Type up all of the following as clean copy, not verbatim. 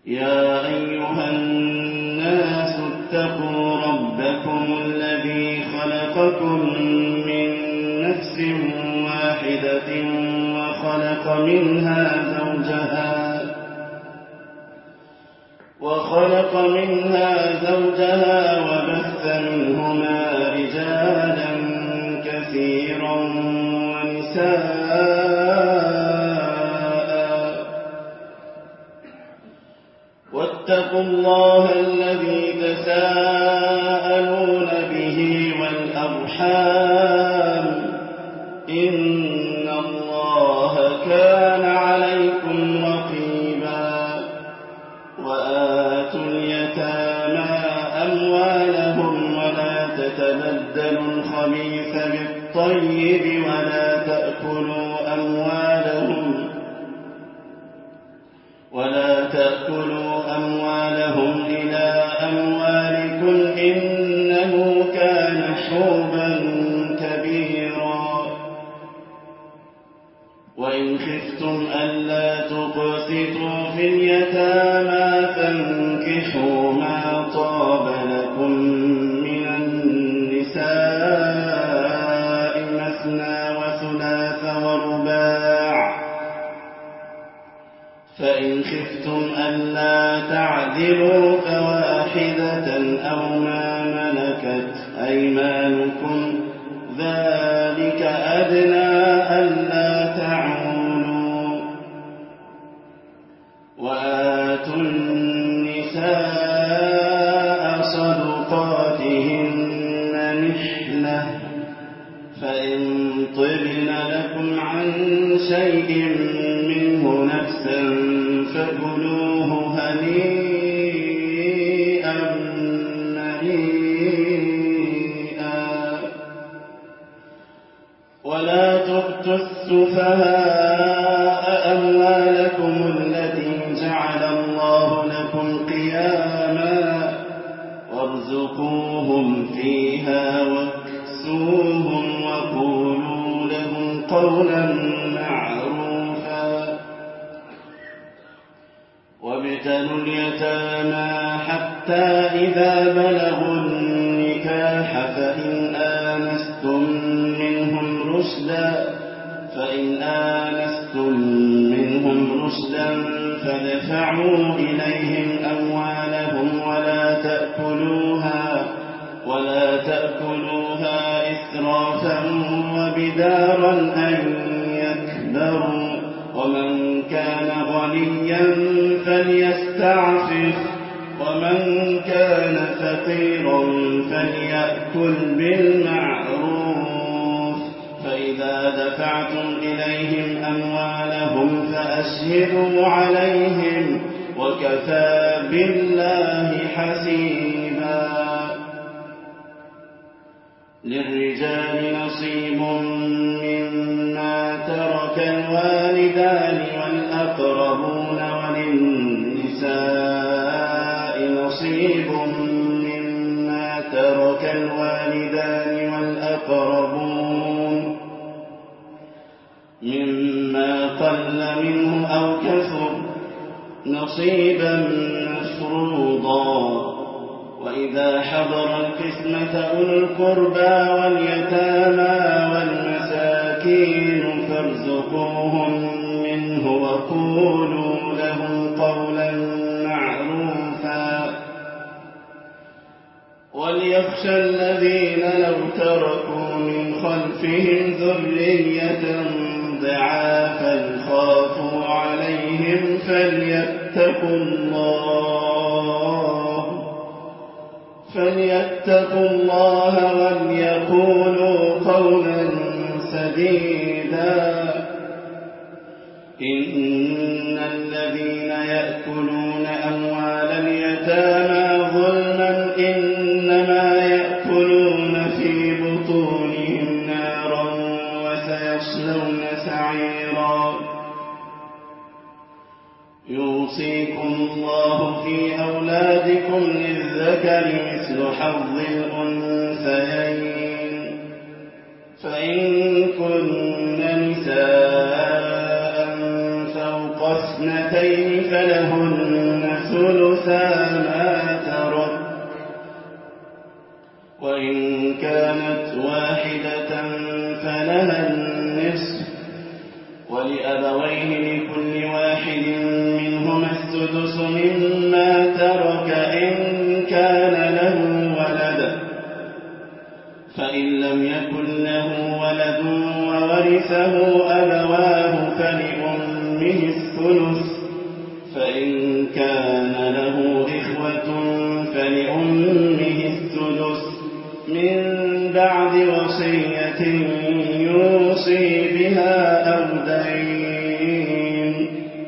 يا أيها الناس اتقوا ربكم الذي خلقكم من نفس واحدة وخلق منها زوجها وبث منهما رجالا كثيرا ونساء واتقوا الله الذي تساءلون به والأرحام إن الله كان عليكم رقيبا وآتوا اليتامى أموالهم ولا تتبدلوا الخبيث بالطيب ولا تأكلوا أموالهم إلى أموالكم إنه كان حوبا كبيرا وإن خفتم ألا تقسطوا في اليتامى فانكحوا ما طاب لكم من النساء مثنى وثلاث ورباع فإن خفتم ألا تعدلوا فواحدة أو ما ملكت أيمانكم ذلك أدنى ألا تعولوا وآتوا النساء صدقاتهن نحلة فإن طبن لكم عن شيء منه نفسا فكلوه هنيئا مريئا ولا تؤتوا السفهاء أموالكم التي جعل الله لكم قياما وارزقوهم فيها واكسوهم وقولوا لهم قولا معروفا وابتلوا اليتامى حتى إذا بلغوا النكاح فإن آنستم منهم رشدا فادفعوا إليهم أموالهم ولا تأكلوها إسرافا وبدارا أن يكبروا ومن كان غنيا فليستعفف ومن كان فقيرا فليأكل بالمعروف فإذا دفعتم إليهم أموالهم فأشهدوا عليهم وكفى بالله حسيبا للرجال نصيب مما ترك الوالدان والأقربون وللنساء نصيب مما ترك الوالدان والأقربون مما قل منه أو كثر نصيبا مفروضا وإذا حضر القسمة أولو القربى واليتامى والمساكين فارزقوهم منه وقولوا لهم قولا معروفا وليخشى الذين لو تركوا من خلفهم ذرية ضعافا خافوا عليهم فليتقوا الله وليقولوا قولا سديدا إن الذين يأكلون أموال اليتامى ظلما إنما يأكلون في بطونهم نارا وسيصلون سعيرا يوصيكم الله في أولادكم للذكر مثل حظ الأنثيين فإن كن نساء فوق اثنتين فلهن السدس مما ترك إن كان له ولد، فإن لم يكن له ولد وورثه أبواه فلأمه الثلث، فإن كان له إخوة فلأمه الثلث من بعد وصية يوصي بها أو دين.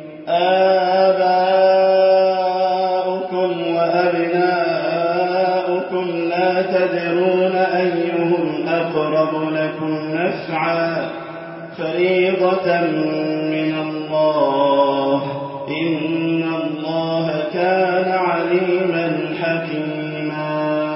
آباؤكم وأبناؤكم لا تدرون أيهم أقرب لكم نفعا، فريضة من الله، إن الله كان عليما حكيما.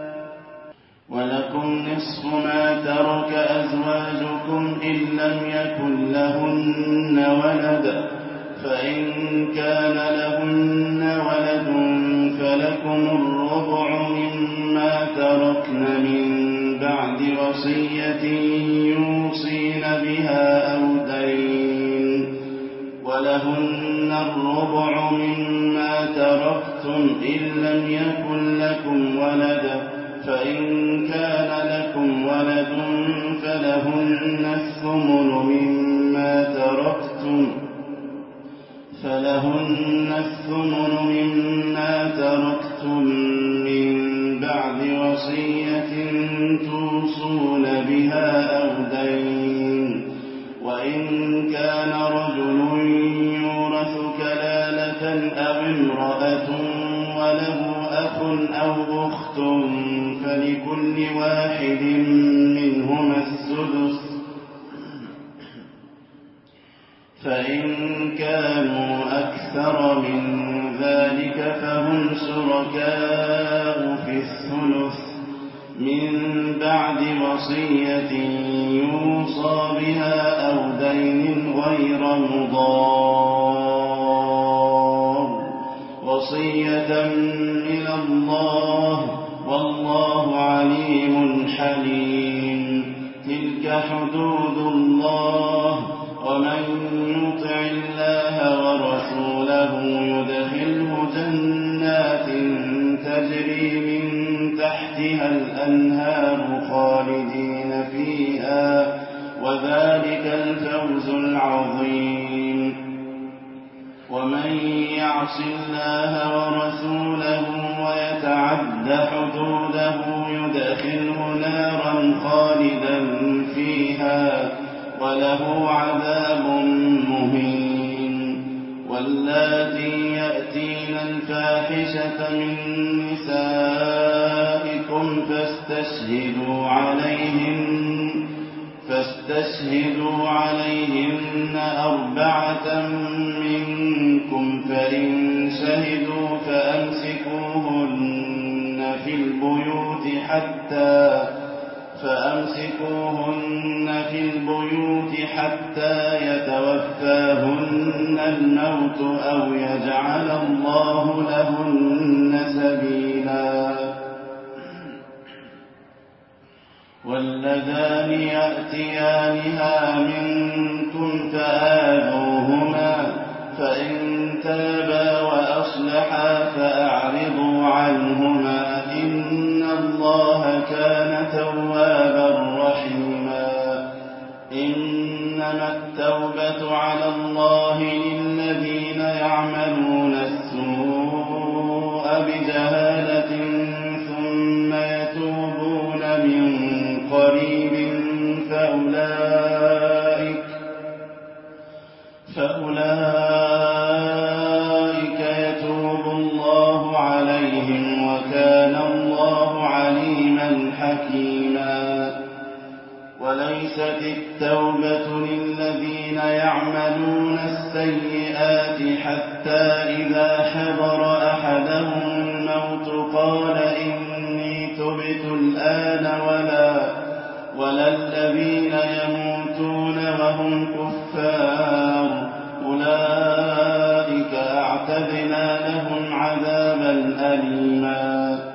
ولكم نصف ما ترك أزواجكم إن لم يكن لهن ولد، فإن كان لهن ولد فلكم الربع مما تركن من بعد وصية يوصين بها أو دين، ولهن الربع مما تركتم إن لم يكن لكم ولد، فإن كان لكم ولد فلهن الثمن مما تركتم من بعد وصية توصون بها أو دين. وإن كان رجل يورث كلالة أو امرأة وله أخ أو أخت فلكل واحد منهما السدس، فإن كانوا أكثر من ذلك فهم شركاء في الثلث من بعد وصية يوصى بها أو دين غير مضار، وصية من الله، والله عليم حليم. تلك حدود الله، ومن يطع الله ورسوله يدخله جنات تجري من تحتها الأنهار خالدين فيها، وذلك الفوز العظيم. ومن يعص الله ورسوله ويتعد حدوده يدخله نارا خالدا فيها وله عذاب مهين. واللاتي يأتين الفاحشة من نسائكم فاستشهدوا عليهن 4 منكم، فإن شهدوا فأمسكوهن في البيوت حتى يتوفاهن الموت أو يجعل الله لهن سبيلا. واللذان يأتيانها منكم فآذوهما، فإن تابا وأصلحا فأعرضوا عنهما، إن الله كان توابا رحيما. إنما التوبة على الله للذين يعملون السوء بجهالة ثم يتوبون من قريب فأولئك يتوب الله عليهم، وكان الله عليما حكيما. وليست التوبة للذين يعملون السيئات حتى إذا حضر أحدهم الموت قال إني تبت الآن، ولا الذين يموتون وهم كفار، أولئك أعتدنا لهم عذابا أليما.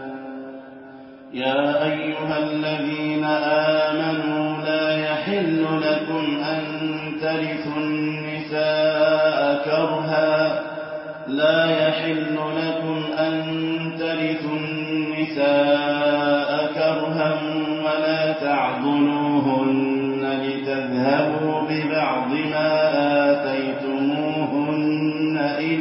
يا أيها الذين آمنوا لا يحل لكم أن ترثوا النساء كرها، لا يحل لكم أن ترثوا النساء كرها ولا تعضلوهن لتذهبوا ببعض ما آتيتموهن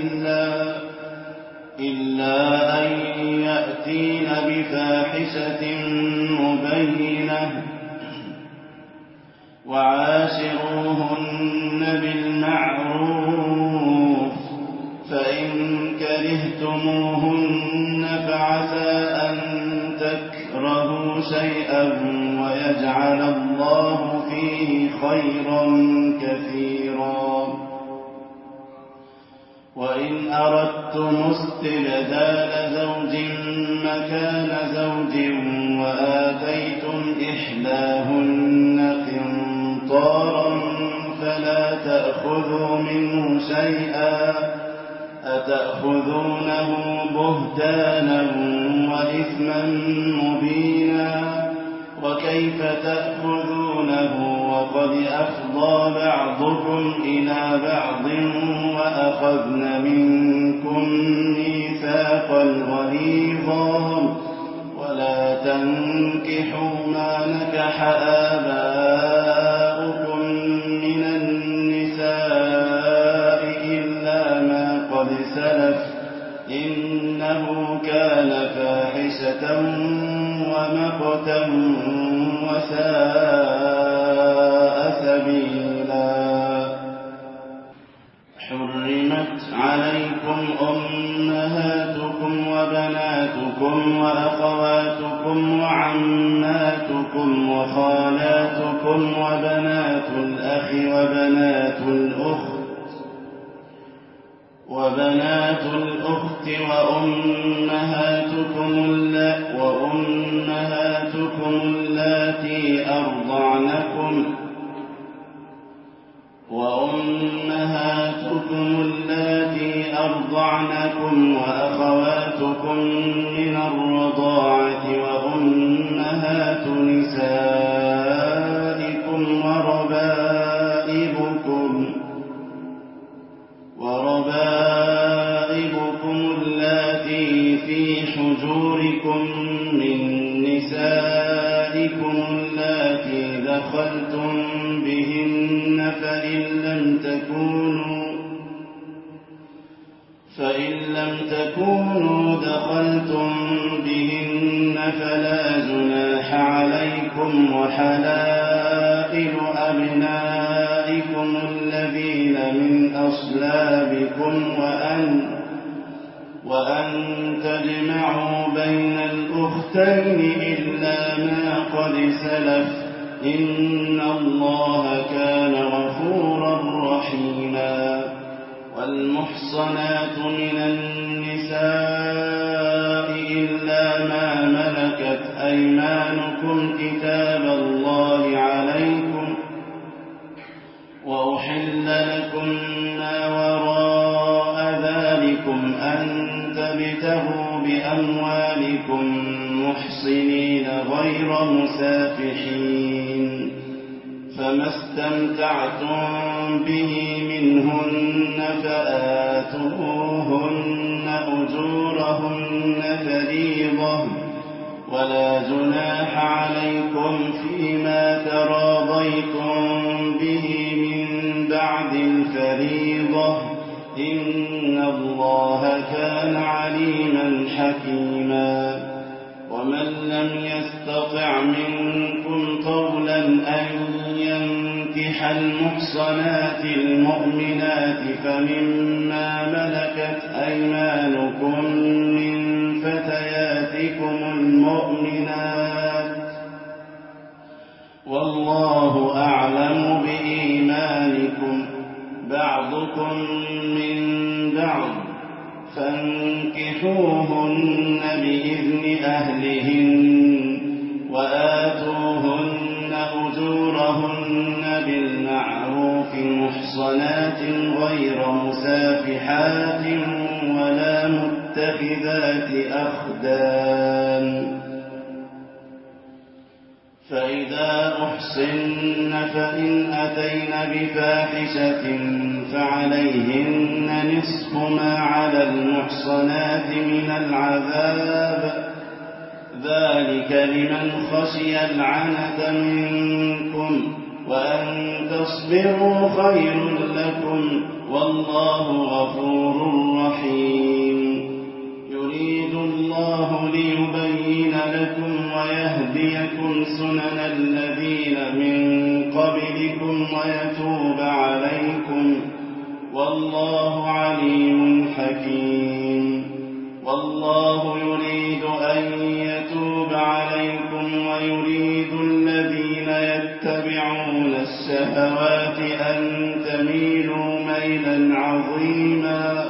إلا أن يأتين بفاحشة مبينة وعاشروهن بالمعروف فإن كرهتموهن فعسى أن تكرهوا شيئا ويجعل الله فيه خيرا كثيرا وإن أردتم استبدال زوج مكان زوج وآتيتم إحداهن قنطارا فلا تأخذوا منه شيئا أتأخذونه بهتانا وإثما مبينا وكيف تأخذونه وقد أفضى بعضكم إلى بعض وأخذن منكم ميثاقا غليظا ولا تنكحوا ما نكح آباؤكم من النساء إلا ما قد سلف إنه كان فاحشة ومقتا وساء سبيلا حرمت عليكم أمهاتكم وبناتكم وأخواتكم وعماتكم وخالاتكم وبنات الأخ وبنات الأخت وأمهاتكم اللاتي أرضعنكم وأخواتكم من الرضاعة وأمهات نسائكم وربائبكم اللاتي في حجوركم من نسائكم اللاتي دخلتم بهن فإن لم تكونوا دخلتم بهن فلا جناح عليكم وحلائل أبنائكم الذين من أصلابكم وأن تجمعوا بين الأختين إلا ما قد سلف إن الله كان غفورا رحيما والمحصنات من النساء إلا ما ملكت أيمانكم كتاب الله عليكم وأحل لكم ما وراء ذلكم أن تبتغوا بأموالكم محصنين غير مسافحين فما استمتعتم به منهن فآتوهن أجورهن فريضة ولا جناح عليكم فيما تراضيتم به من بعد الفريضة إن الله كان عليما حكيما ومن لم يستطع منكم طولا أن ينكح المحصنات المؤمنات فمما ملكت أيمانكم من فتياتكم المؤمنات والله أعلم بإيمانكم بعضكم من بعض فانكحوهن بإذن أهلهن وآتوهن أجورهن بالمعروف محصنات غير مسافحات ولا متخذات أخدان فإذا أحصن فإن أتين بفاحشة فعليهن نصف ما على المحصنات من العذاب، ذلك لمن خشي العنة منكم، وأن تصبروا خير لكم، والله غفور رحيم. يريد الله ليبين لكم ويهديكم سنن الذين من قبلكم ويتوب عليكم، والله عليم حكيم. والله يريد أن يتوب عليكم ويريد الذين يتبعون الشهوات أن تميلوا ميلا عظيما.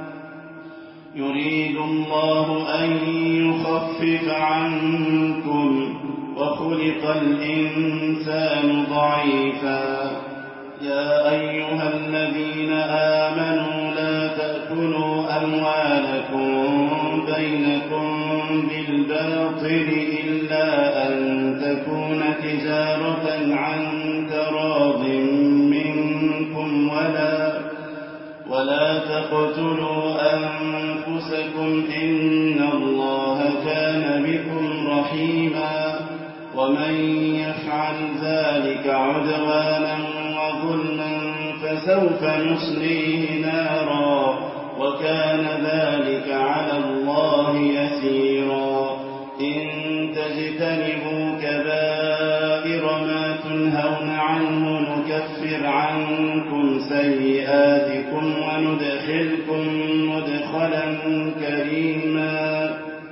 يريد الله أن يخفف عنكم، وخلق الإنسان ضعيفا. يا أيها الذين آمنوا لا تأكلوا أموالكم بينكم بالباطل إلا أن تكون تجارة عن تراض منكم، ولا تقتلوا أنفسكم إن الله كان بكم رحيما. ومن يفعل ذلك عدوانا وظلما فسوف نصليه نارا، وكان ذلك على الله يسيرا. إن تجتنبوا كبائر ما تنهون عنه نكفر عنكم سيئاتكم وندخلكم مدخلا كريما.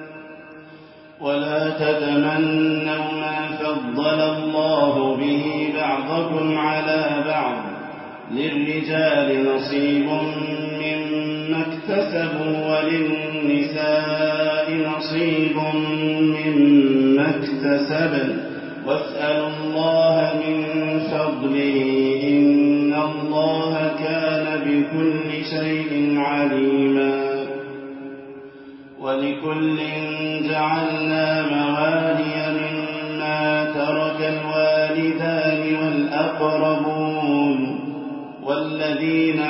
ولا تتمنوا ما فضل الله به بعضكم على بعض، للرجال نصيب مما اكتسبوا وللنساء نصيب مما اكتسبن، واسألوا الله من فضله إن الله كان بكل شيء عليما. ولكل جعلنا موالي مما ترك الوالدان والأقربون والذين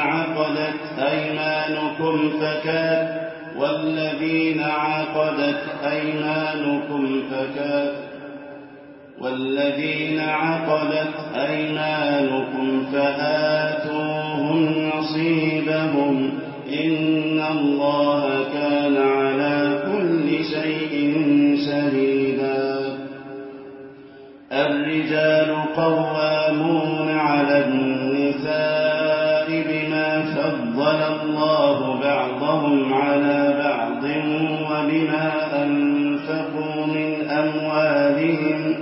عقدت أيمانكم فآتوهم نصيبهم إن الله كان على كل شيء شهيدا. الرجال قوامون على النساء بما فضل الله بعضهم على بعض وبما أنفقوا من أموالهم،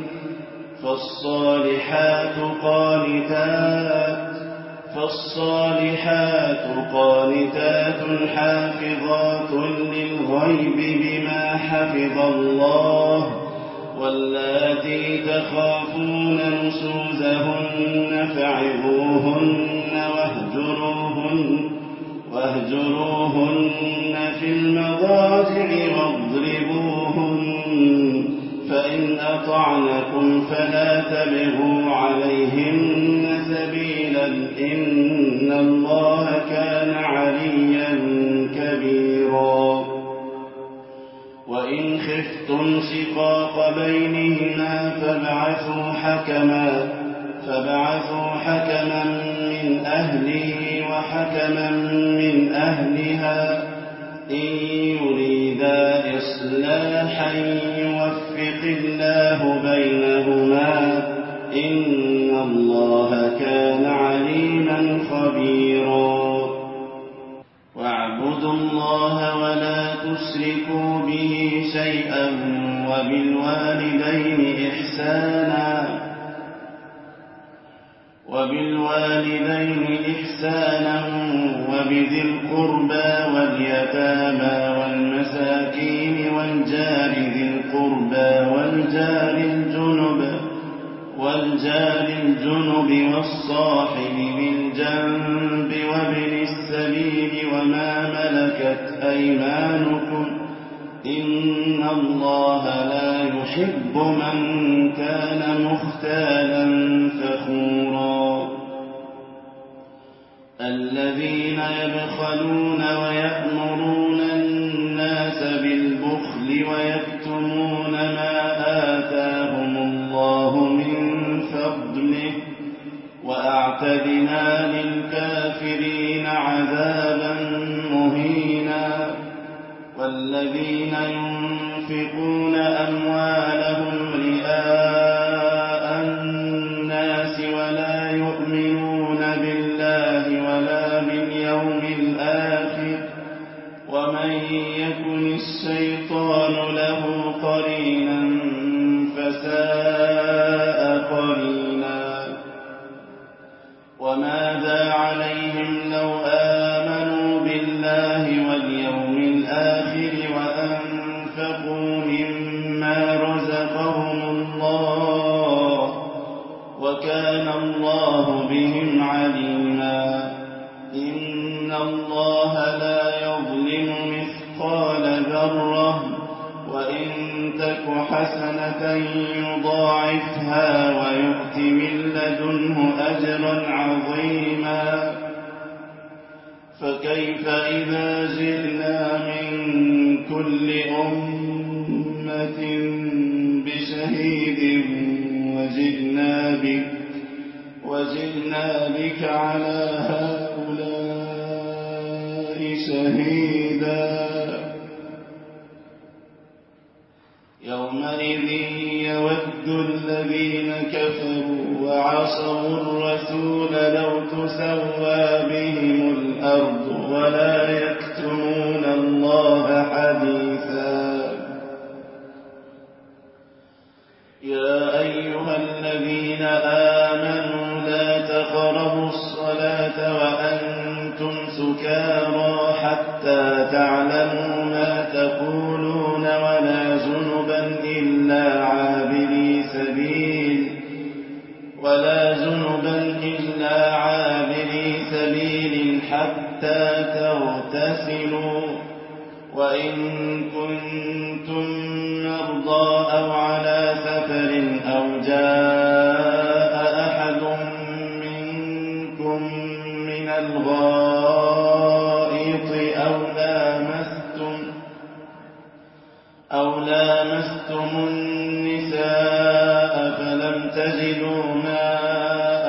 فالصالحات قانتات حافظات للغيب بما حفظ الله، واللاتي تخافون نشوزهن فعظوهن واهجروهن في المضاجع واضربوهن، فإن أطعنكم فلا تبغوا عليهن سبيلا إن الله كان عليا كبيرا. وإن خفتم شقاق بينهما فابعثوا حكما من أهله وحكما من أهلها إن يريدا إصلاحا يوفق الله بينهما إن الله كان عليما خبيرا. واعبدوا الله ولا تشركوا به شيئا وبالوالدين إحسانا وبذي القربى واليتامى والمساكين والجار ذي القربى والجار الجنب والصاحب بالجنب وابن السبيل وما ملكت أيمانكم إن الله لا يحب من كان مختالا فخورا. الذين يبخلون ويأمرون الناس بالبخل ويكتمون ما آتاهم الله من فضله وأعتدنا للكافرين عذابا مهينا والذين ينفقون أموالهم رئاء الناس ولا يؤمنون بالله ولا باليوم الآخر ومن يكن الشيطان له قرينا فساء قرينا وماذا عليهم لو آمنوا بالله واليوم الآخر وأنفقوا مما رزقهم الله وكان الله بهم عليما إن الله لا يظلم مثقال ذرة وإن تك حسنة يضاعفها ويؤت من لدنه أجرا عظيما فكيف إذا جئنا من كل أمة بشهيد وجئنا بك على هؤلاء شهيدا يومئذ يود الذين كفروا وعصوا الرسول لو تسوى بهم الأرض ولا يكتمون الله حديثا يا أيها الذين آمنوا لا تقربوا الصلاة وأنتم سكارى حتى تعلموا ما تقولون ولا جنبا إلا عابري سبيل حتى تغتسلوا وإن كنتم مرضى أو على سفر أو جاء أحد منكم من الغائط أو لامستم النساء فلم تجدوا ماء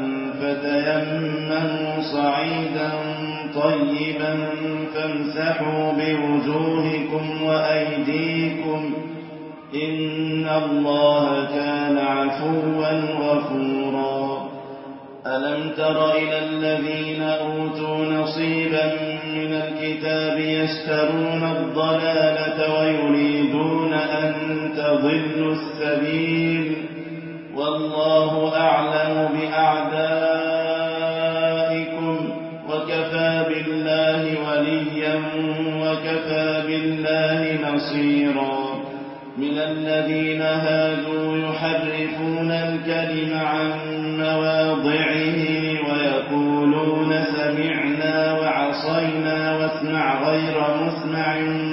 فتيمموا صعيدا طيبا فامسحوا بوجوهكم وأيديكم إن الله كان عفوا غفورا ألم تر إلى الذين أوتوا نصيبا من الكتاب يشترون الضلالة ويريدون أن تضلوا السبيل والله أعلم بأعدائكم وكفى بالله وليا وكفى بالله نصيرا من الذين هادوا يحرفون الكلم عن مواضعه ويقولون سمعنا وعصينا واسمع غير مسمع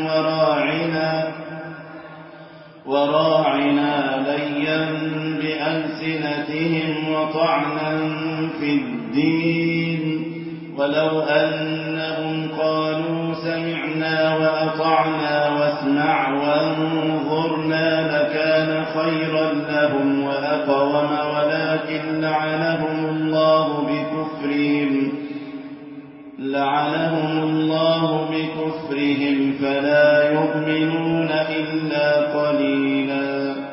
وراعنا ليا بألسنتهم وطعنا في الدين ولو أنهم قالوا سمعنا وأطعنا واسمع وانظرنا لكان خيرا لهم وأقوم ولكن لعنهم الله بكفرهم فلا يؤمنون إلا قليلا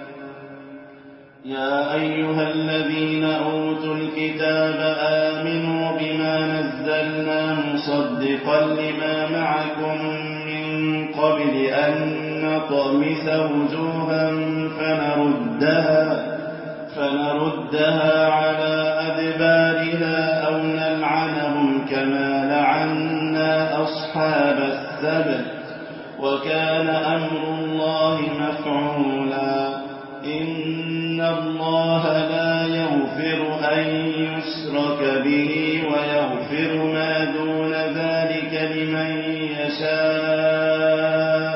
يا أيها الذين أوتوا الكتاب آمنوا بما نزلنا مصدقا لما معكم من قبل أن نطمس وجوها فنردها على أدبارها أو نلعنهم كما لعنا أصحاب السبت وكان أمر الله مفعولا إن الله لا يغفر أن يشرك به ويغفر ما دون ذلك لمن يشاء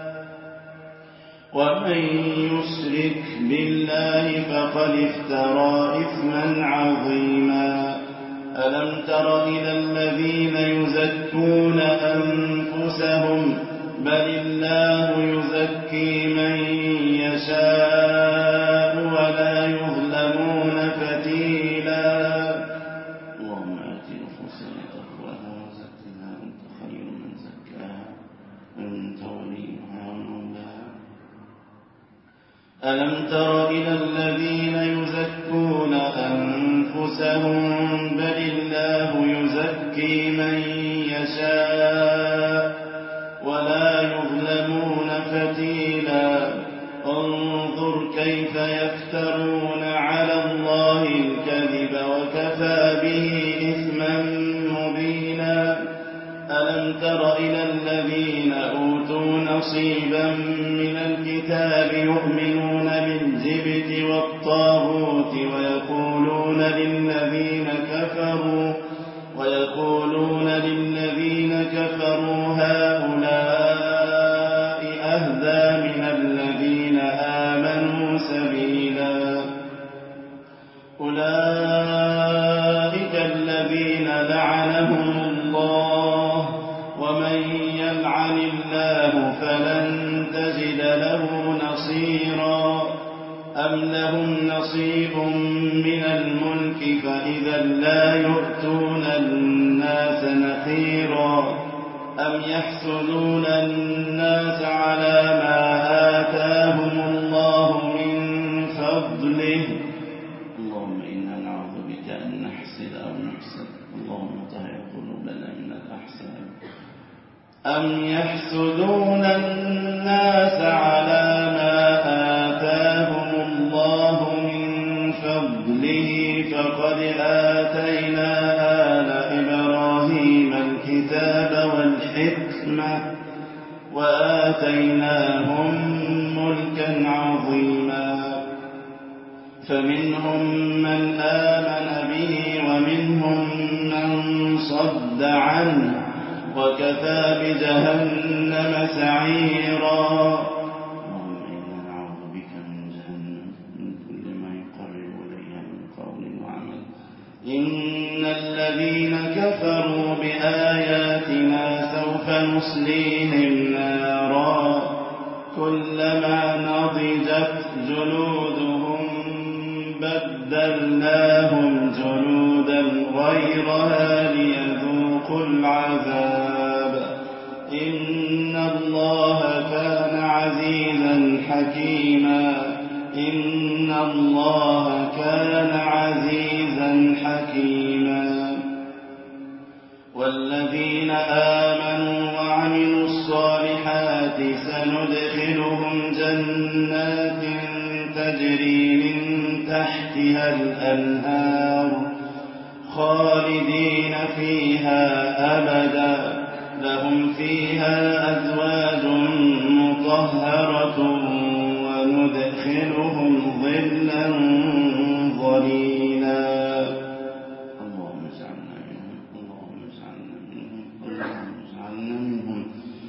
ومن يشرك بالله فقد افترى إثما عظيما ألم تر إلى الذين يزكون أنفسهم بل الله يزكي من يشاء ولا يظلمون فتيلا. اللهم آت نفوسنا تقواها وزكها أنت خير من زكاها أنت وليها ومولاها. ألم تر إلى الذين يزكون أنفسهم بل الله يزكي من يشاء ولا يظلمون فتيلا. انظر كيف يفترون على الله الكذب وكفى به إثما مبينا. ألم تر إلى الذين أوتوا نصيبا من الكتاب يؤمنون بالجبت والطاغوت ويقولون للذين كفروا هؤلاء أهدى من الذين آمنوا سبيلا. أولئك الذين لعنهم الله ومن يلعن الله فلن تجد له نصيرا. أم لهم نصيب من الملك فإذا لا يؤتون الناس نقيرا. أم يحسدون الناس على ما آتاهم الله من فضله. اللهم إنا نعوذ بك أن نحسد أو نحسد. اللهم طهر قلوبنا من الأحساد. أم يحسدون الناس على ما آتاهم الله من فضله فقد آتينا آل إبراهيم الكتاب والحكمة وآتيناهم ملكا عظيما. فمنهم من آمن به ومنهم من صد عنه وكفى بجهنم سعيرا. اللهم إنا نعوذ بك من جهنم من كل ما يقرب إليها من قول وعمل. إن الذين كفروا بآياتنا سوف نصليهم نارا كلما نضجت جلودهم بدلناهم جلودا غيرها ليذوقوا العذاب. إن الله كان عزيزا حكيما. إن الله كان عزيزا حكيما. والذين آمنوا وعملوا الصالحات سندخلهم جنات تجري من تحتها الأنهار خالدين فيها أبدا لهم فيها أزواج مطهرة وندخلهم ظلا ظليلا. اللهم اجعلنا منهم. اللهم اجعلنا منهم. اللهم اجعلنا منهم.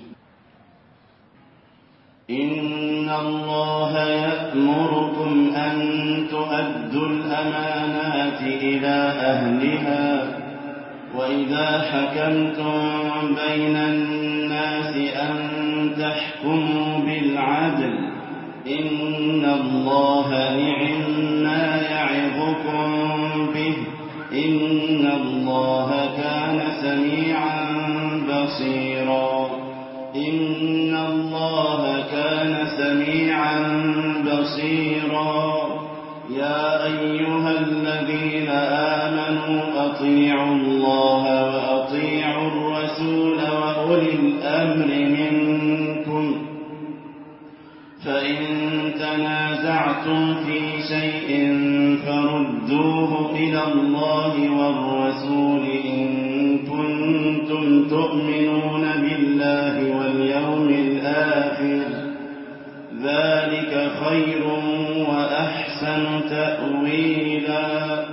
إن الله يأمركم أن تؤدوا الأمانات إلى أهلها وإذا حكمتم بين الناس أن تحكموا بالعدل. إن الله نعما يعظكم به. إن الله كان سميعا بصيرا. إن الله كان سميعا بصيرا. يا أيها الذين آمنوا أطيعوا الله وأطيعوا الرسول وأولي الأمر منكم. فإن تنازعتم في شيء فردوه إلى الله والرسول إن كنتم تؤمنون بالله واليوم الآخر. ذلك خير وأحسن تأويلا.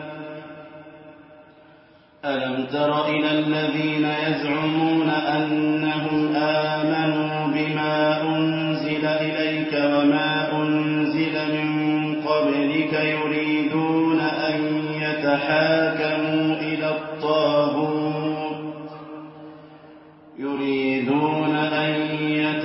ألم تر إلى الذين يزعمون أنهم آمنوا بما أنزل إليك وما أنزل من قبلك يريدون أن يتحاكموا إلى الطاغوت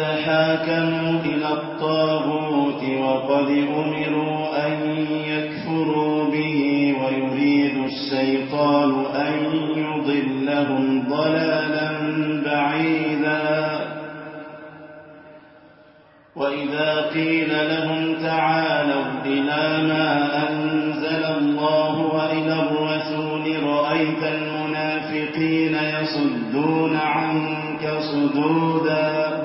يتحاكموا إلى الطاغوت وقد أمروا أن يكفروا به ويريد الشيطان أن يضلهم ضلالا بعيدا وإذا قيل لهم تعالوا إلى ما أنزل الله وإلى الرسول رأيت المنافقين يصدون عنك صدودا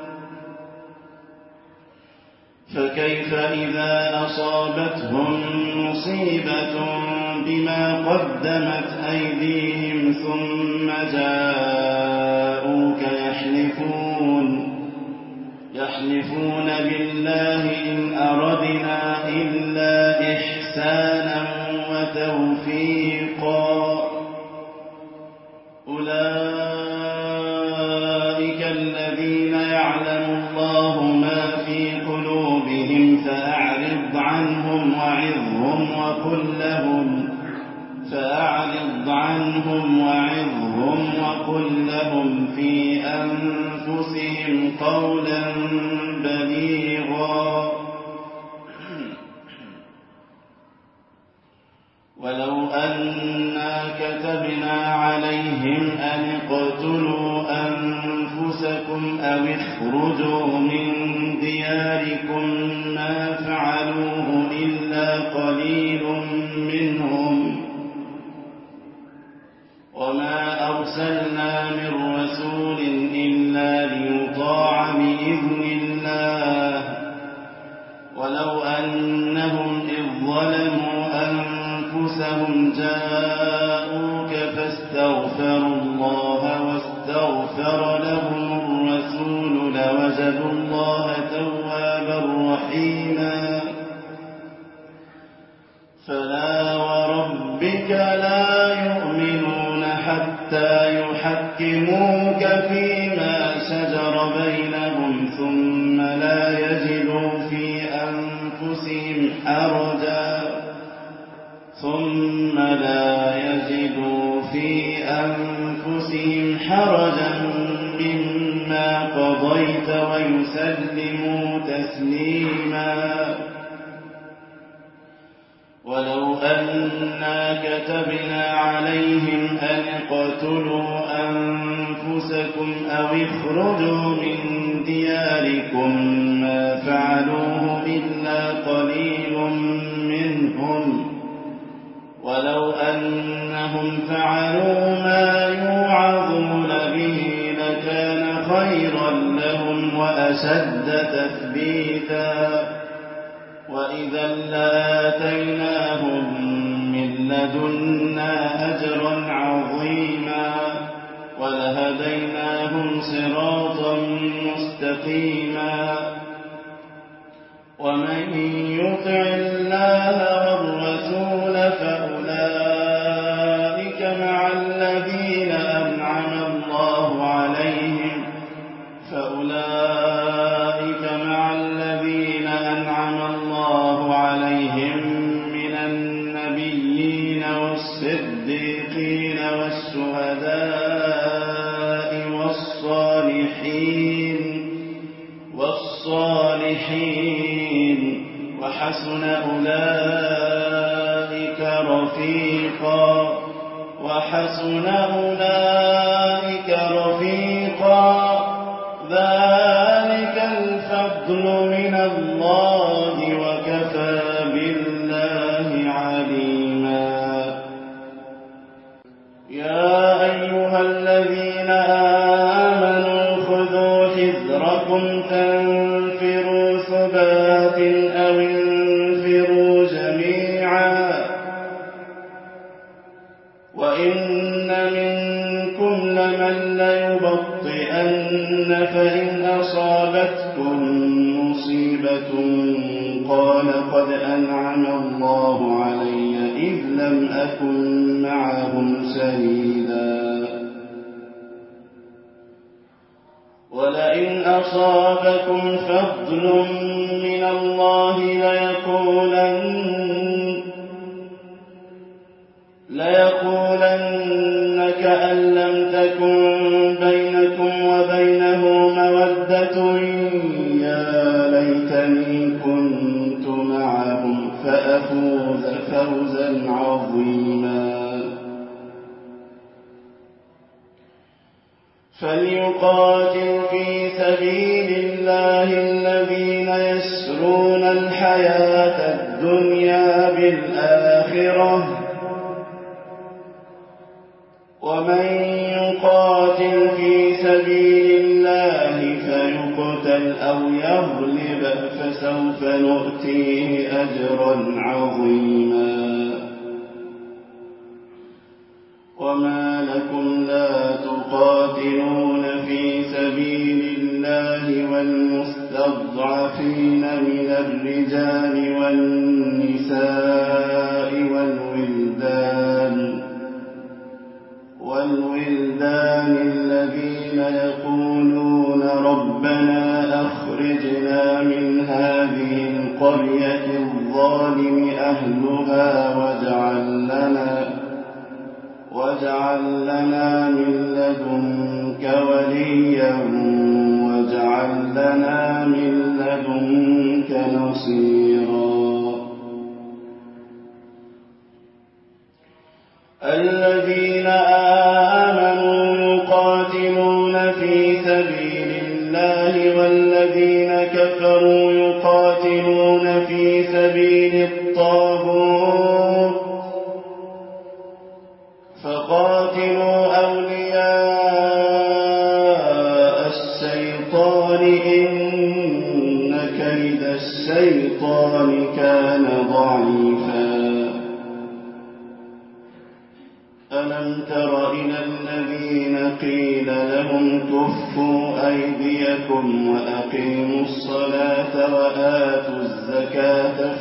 فكيف إذا أصابتهم مصيبة بما قدمت أيديهم ثم جاءوك يحلفون بالله إن أردنا إلا إحسانا وتوفيقا أولئك الذين يعلم الله ما في قلوبهم فأعرض عنهم وقل لهم في أنفسهم قولا بليغا ولو أنا كتبنا عليهم أن اقتلوا أنفسكم أو اخرجوا من دياركم ما فعلوه إلا قليل منهم وما أرسلنا من رسول إلا ليطاع بإذن الله ولو أنهم إذ ظلموا أنفسهم جاءوك فاستغفروا الله واستغفر لهم الرسول لوجدوا الله توابا رحيما فلا وربك لا يؤمنون حتى يحكموك فيما شجر بينهم ثم لا يجدوا في أنفسهم حرجا مما قضيت ويسلموا تسليما ولو أنا كتبنا عليهم أن اقتلوا أنفسكم أو اخرجوا من دياركم ما فعلوه إلا قليل منهم ولو أنهم فعلوا ما يوعظون به لكان خيرا لهم وأشد تثبيتا وإذا لآتيناهم من لدنا أجرا عظيما ولهديناهم صراطا مستقيما ومن يطع الله والرسول فأولئك مع الذين أنعم الله عليهم من النبيين والصديقين والشهداء والصالحين وحسن أولئك رفيقا ذلك الفضل من الله وكفى بالله عليما يا أيها الذين آمنوا خذوا حذركم تنفروا ثبات أو انفروا جميعا وإن منكم لمن ليبطئن فإن أصابتكم مصيبة قال قد أنعم الله علي إذ لم أكن معهم شهيدا ولئن أصابكم فضل من الله ليقولن كأن لم تكن بينكم وبينه مودة يا ليتني كنت معهم فأفوز فوزا عظيما فليقاتل في سبيل الله الذين يسرون الحياة الدنيا بالآخرة ومن يقاتل في سبيل الله فيقتل أو يغلب فسوف نؤتيه أجرا عظيما وما لكم لا تقاتلون في سبيل الله والمستضعفين من الرجال والنساء والولدان الذين يقولون ربنا أخرجنا من هذه القرية الظالم أهلها واجعل لنا من لدنك وليا واجعل لنا من لدنك نصيرا الذين آمنوا يقاتلون في سبيل الله والذين كفروا يقاتلون في سبيل الطاغوت فقاتلوا أولياء الشيطان إن كيد الشيطان كان ضعيفا ألم تر إلى الذين قيل لهم كفوا أيديكم وأقيموا الصلاة وآتوا الزكاة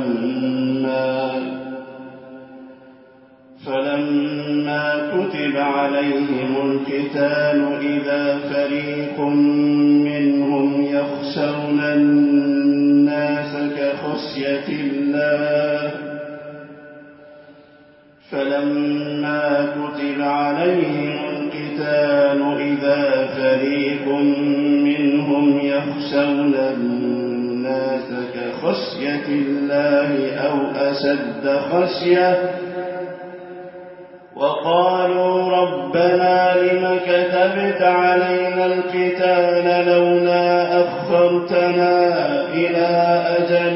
فلما كتب عليهم القتال إذا فريق منهم يخشون الناس كخشية الله فلما كتب عليهم القتال إذا فريق منهم يخشون الناس كخشية الله أو أشد خشية وقالوا ربنا لم كتبت علينا القتال لولا أخرتنا إلى أجل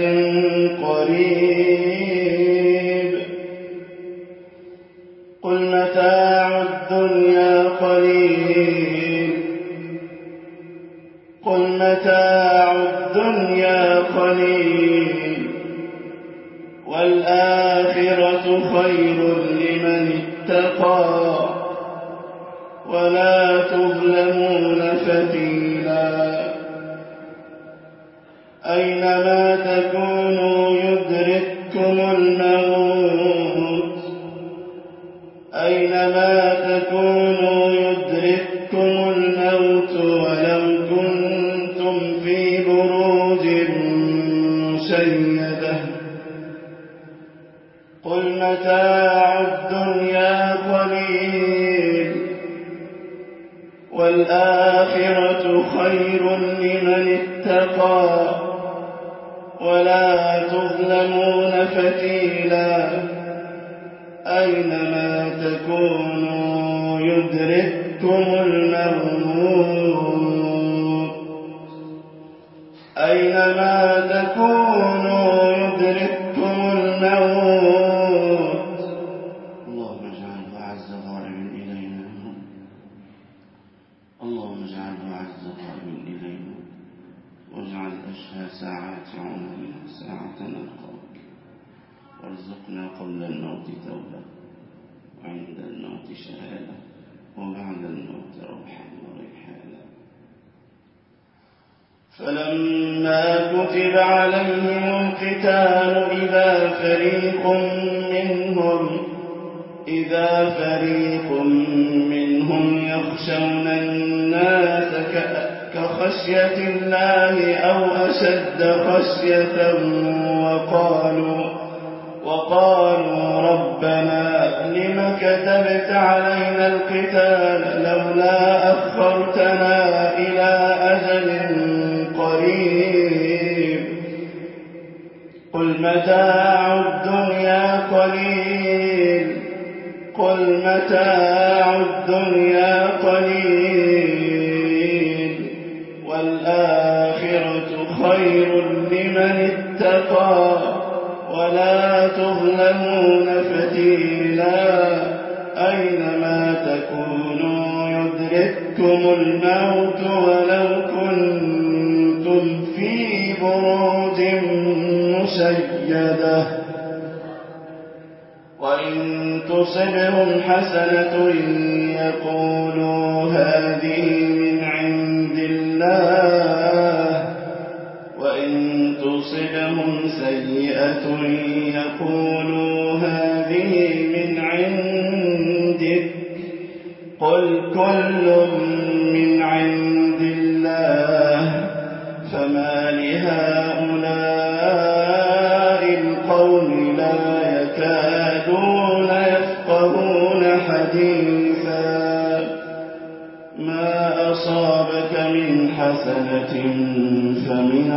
قريب قل متاع الدنيا قليل والآخرة خير لمن اتقى ولا تظلمون فتيلا أينما تكونوا يدرككم الموت ولو كنتم في بروج مشيدة قل متاع الدنيا قليل والآخرة خير لمن اتقى ولا تظلمون فتيلا أينما تكونوا يدرككم الموت اللهم اجعله أعز ظالم إلينا اللهم اجعله أعز ظالم إلينا واجعل أشهى ساعات عمرنا ساعة نلقاك وارزقنا قبل الموت توبة وعند الموت شهادة وبعد الموت روحا وريحانا فلما كتب عليهم القتال إذا فريق منهم يخشون الناس كخشية الله أو أشد خشية وقالوا ربنا لم كتبت علينا القتال لولا أخرتنا إلى أجل قريب قل متاع الدنيا قليل قل متاع الدنيا قليل والآخرة خير لمن اتقى ولا تظلمون فتيلا أينما تكونوا يدرككم الموت ولو كنتم في بروج مشيدة وإن تصبهم حسنة يقولوا هذه من عند الله وإن تصبهم سيئة يقولوا هذه من عندك قل كل من عند الله فما لهؤلاء القوم لا يكادون يفقهون حديثا ما أصابك من حسنة فمن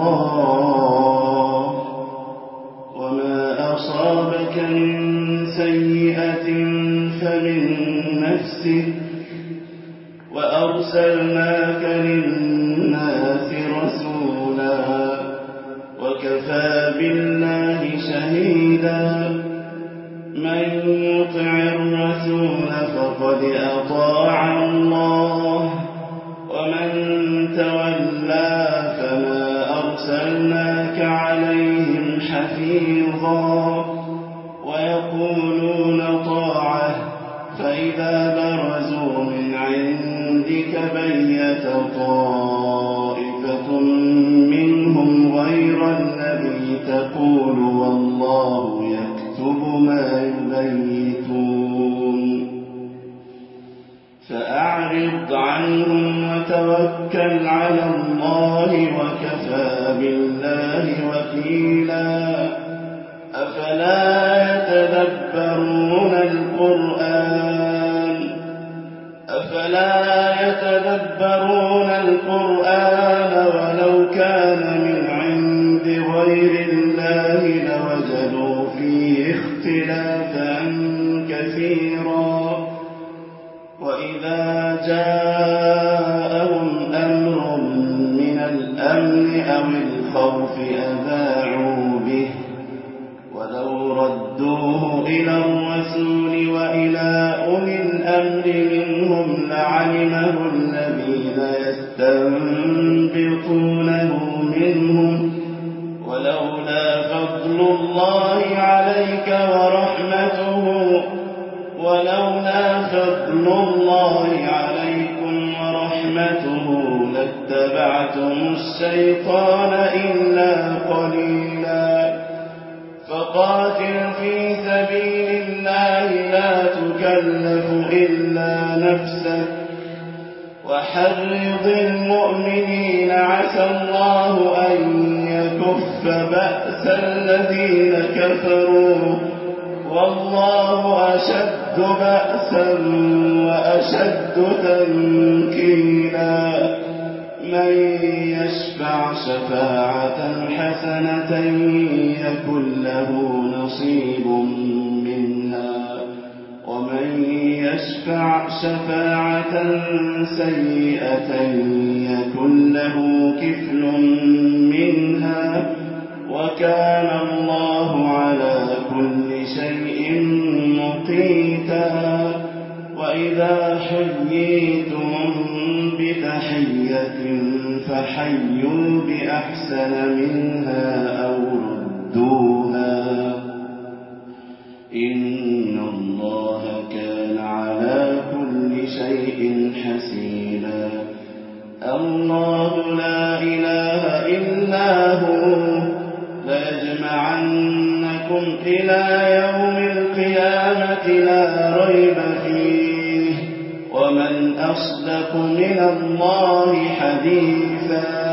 الله وما أصابك من سيئة فمن نفسك وأرسلناك للناس رسولا وكفى بالله شهيدا من يطع الرسول فقد أطاع الله ومن تولى فما أرسلناك عليهم حفيظا ويقولون طاعة فإذا برزوا من عندك بيت طائفة منهم غير الذي تقول والله يكتب ما يبيتون فأعرض عنهم وتوكل على الله وكفى بالله وكيلا أفلا يتدبرون القرآن ولو كان من عند غير الله لوجدوا فيه اختلافا كثيرا وإذا جاءهم أمر من الأمن أو الخوف أذاعوا به ولو ردوه إلى الرسول وإلى أولي الأمر منهم لعلمه الذين يستنبطونه منهم ولولا فضل الله عليكم ورحمته لاتبعتم الشيطان إلا قليلا فقاتل في سبيل الله لا تكلف إلا نفسك وحرض المؤمنين عسى الله أن يكف بأس الذين كفروا والله أشد بأسا وأشد تنكيلا من يشفع شفاعة حسنة يكن له نصيب منها ومن يشفع شفاعة سيئة يكن له كفل منها وكان الله على كل شيء مقيتا وإذا حييتم بتحية فحيوا بأحسن منها أو ردوها إن الله كان على كل شيء حسيبا الله لا إله إلا هو ليجمعنكم إلى يوم القيامة لا ريب فيه ومن أصدق من الله حديثا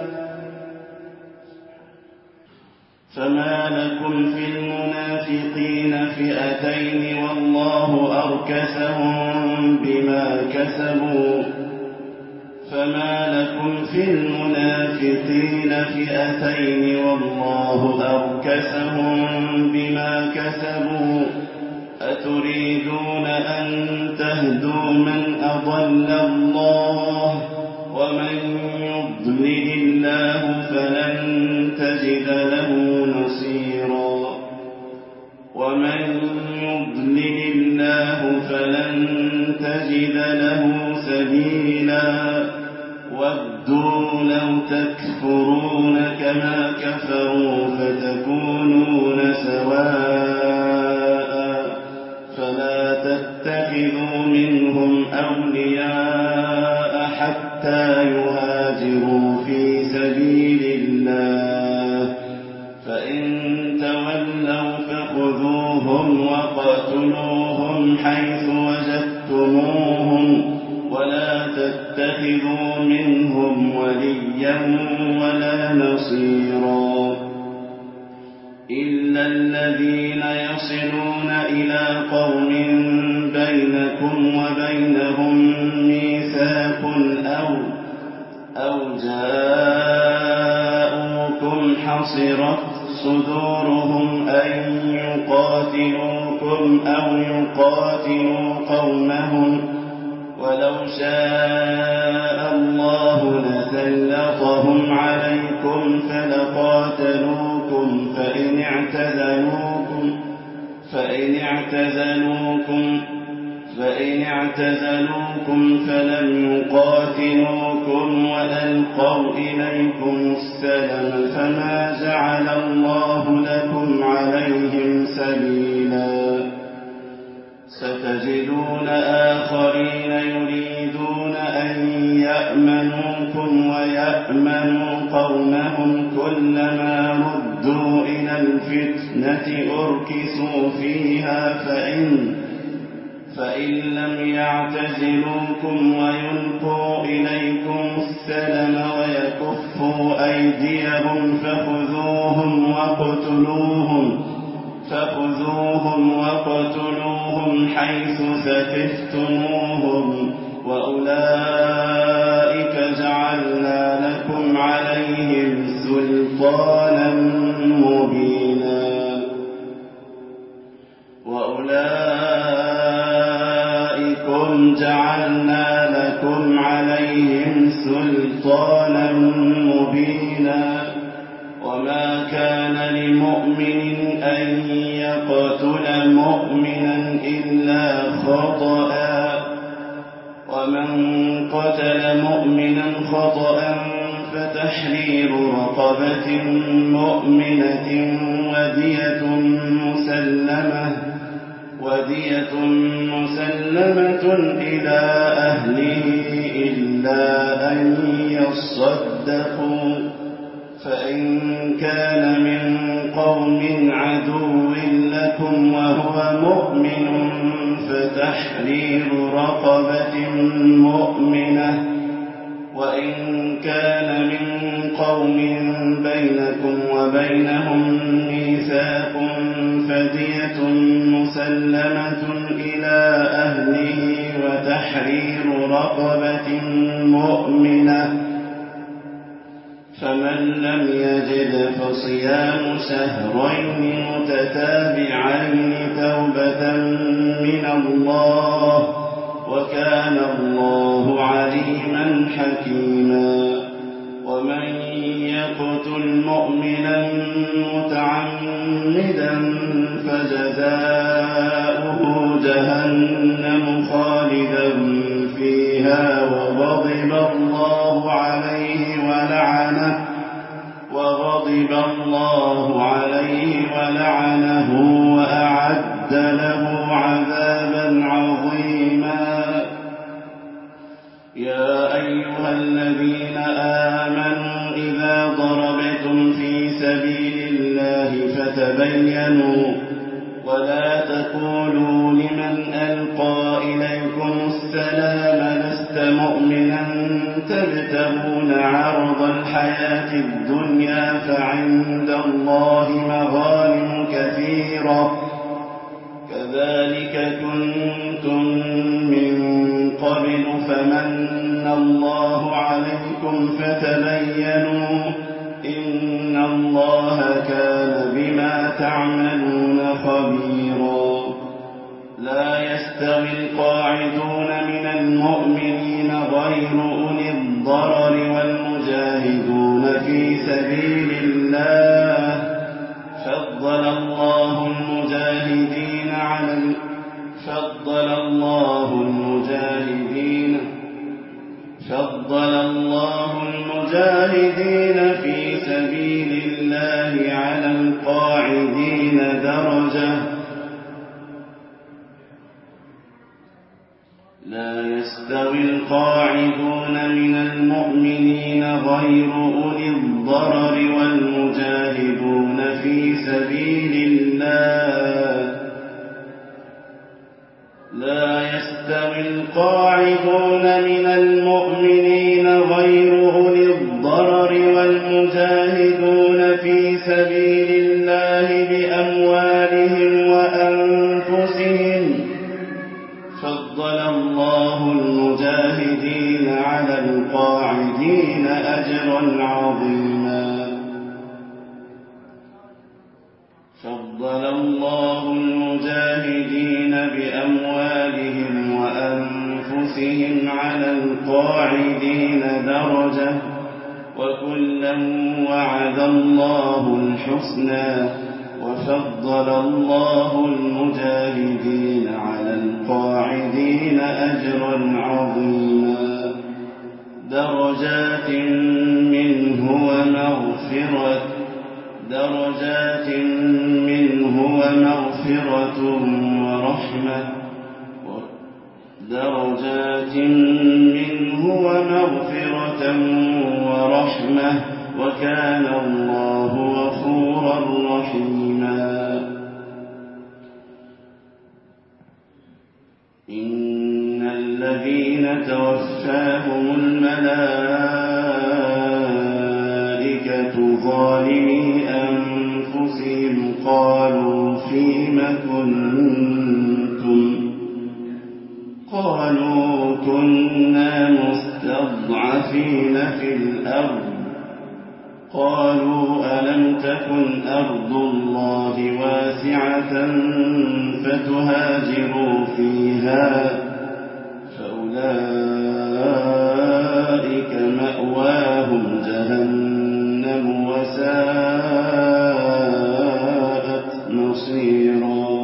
فما لكم في المنافقين فئتين والله أركسهم بما كسبوا فما لكم في المنافقين الشياطين فئتين والله أركسهم بما كسبوا أتريدون أن تهدوا من أضل الله ومن يضلل الله فلن تجد له نصيرا ومن يضلل الله فلن تجد له سبيلا ودوا لو تكفرون كما كفروا فتكونون سواء فلا تتخذوا منهم أولياء حتى يهاجروا في سبيل الله فإن تولوا فخذوهم وقتلوهم حيث وجدتموهم ولا تتخذوا منهم وليا ولا نصيرا إلا الذين يصلون إلى قوم بينكم وبينهم ميثاق أو جاءوكم حصرت صدورهم أن يقاتلوكم أو يقاتلوا قومهم ولو شاء الله لسلطهم عليكم فلقاتلوكم فإن اعتزلوكم فلم يقاتلوكم وألقوا إليكم السلم فما جعل الله لكم عليهم سبيلا ستجدون آخرين يريدون أن يأمنوكم ويأمنوا قومهم كلما ردوا إلى الفتنة أركسوا فيها فإن لم يعتزلوكم ويلقوا إليكم السلم ويكفوا أيديهم فخذوهم وقتلوهم حيث ثقفتموهم وأولئك جعلنا لكم عليهم سلطانا مبينا وما كان لمؤمن أن يقتل مؤمنا إلا خطأ ومن قتل مؤمنا خطأ فتحرير رقبة مؤمنة ودية مسلمة إلى أهله إلا أن يصدقوا فإن كان من قوم عدو لكم وهو مؤمن فتحرير رقبة مؤمنة وإن كان من قوم بينكم وبينهم ميثاق فدية مسلمة إلى أهله وتحرير رقبة مؤمنة فمن لم يجد فصيام شهرين متتابعين توبة من الله وكان الله عليما حكيما ومن يقتل مؤمنا متعمدا فجزاؤه جهنم خالدا فيها وغضب الله عليه ولعنه وأعد له عذابا عظيما يا أيها الذين آمنوا إذا ضربتم في سبيل الله فتبينوا ولا تقولوا لمن ألقى إليكم السلام لست مؤمنا تبتغون عرض الحياة الدنيا فعند الله مغانم كثيرة كذلك كنتم من قبل فمن الله عليكم فتبينوا إن الله كان بما تعملون خبيرا. لا يستوي القاعدون من المؤمنين غير أولي الضرر والمجاهدون في سبيل الله فضل الله المجاهدين في سبيل الله على القاعدين درجة. لا يستوي القاعدون من المؤمنين غير أولي الضرر والمجاهدون في سبيل الله. لا يستوي القاعدون من المؤمنين غير أولي الضرر والمجاهدون في سبيل الله بأموالهم وأنفسهم فضل الله المجاهدين على القاعدين أجرا عظيما. فضل الله المجاهدين بأموالهم وأنفسهم على القاعدين درجة وكلا وعد الله الحسنى وفضل الله المجاهدين على القاعدين أجرا عظيما. درجات منه ومغفرة ورحمة وكان الله غفورا رحيما. إن الذين توفاهم الملائكة ظالمي أنفسهم قالوا فيم كنتم قالوا كنا مستضعفين في الأرض قالوا ألم تكن أرض الله واسعة فتهاجروا فيها فأولئك مأواهم جهنم وساءت مصيرا.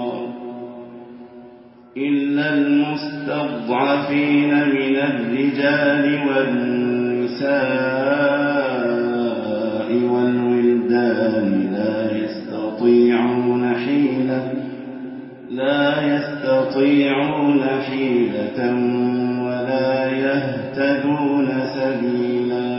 إلا المستضعفين من الرجال والنساء والولدان لا يستطيعون حيلة ولا يهتدون سبيلا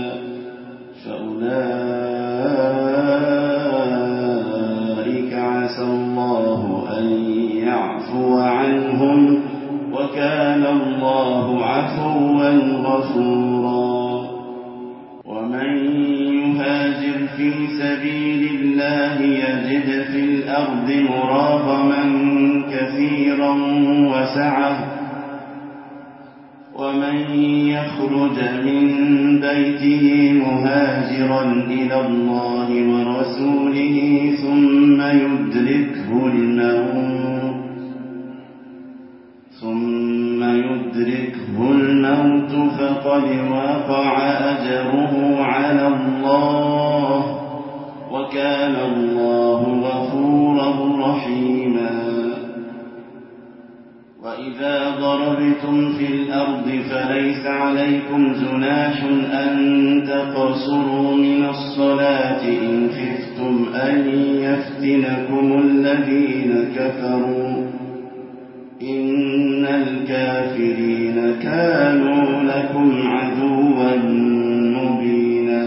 فأولئك عسى الله أن يعفو عنهم وكان الله عفوا غفورا. ومن يهاجر في سبيل الله يجد في الأرض مراغما كثيرا وسعة ومن يخرج من بيته مهاجرا إلى الله ورسوله ثم يدركه الموت فقد وقع أجره على الله وكان الله غفورا رحيما. وإذا ضربتم في الأرض فليس عليكم جناح أن تقصروا من الصلاة إن خفتم أن يفتنكم الذين كفروا إن الكافرين كانوا لكم عدوا مبينا.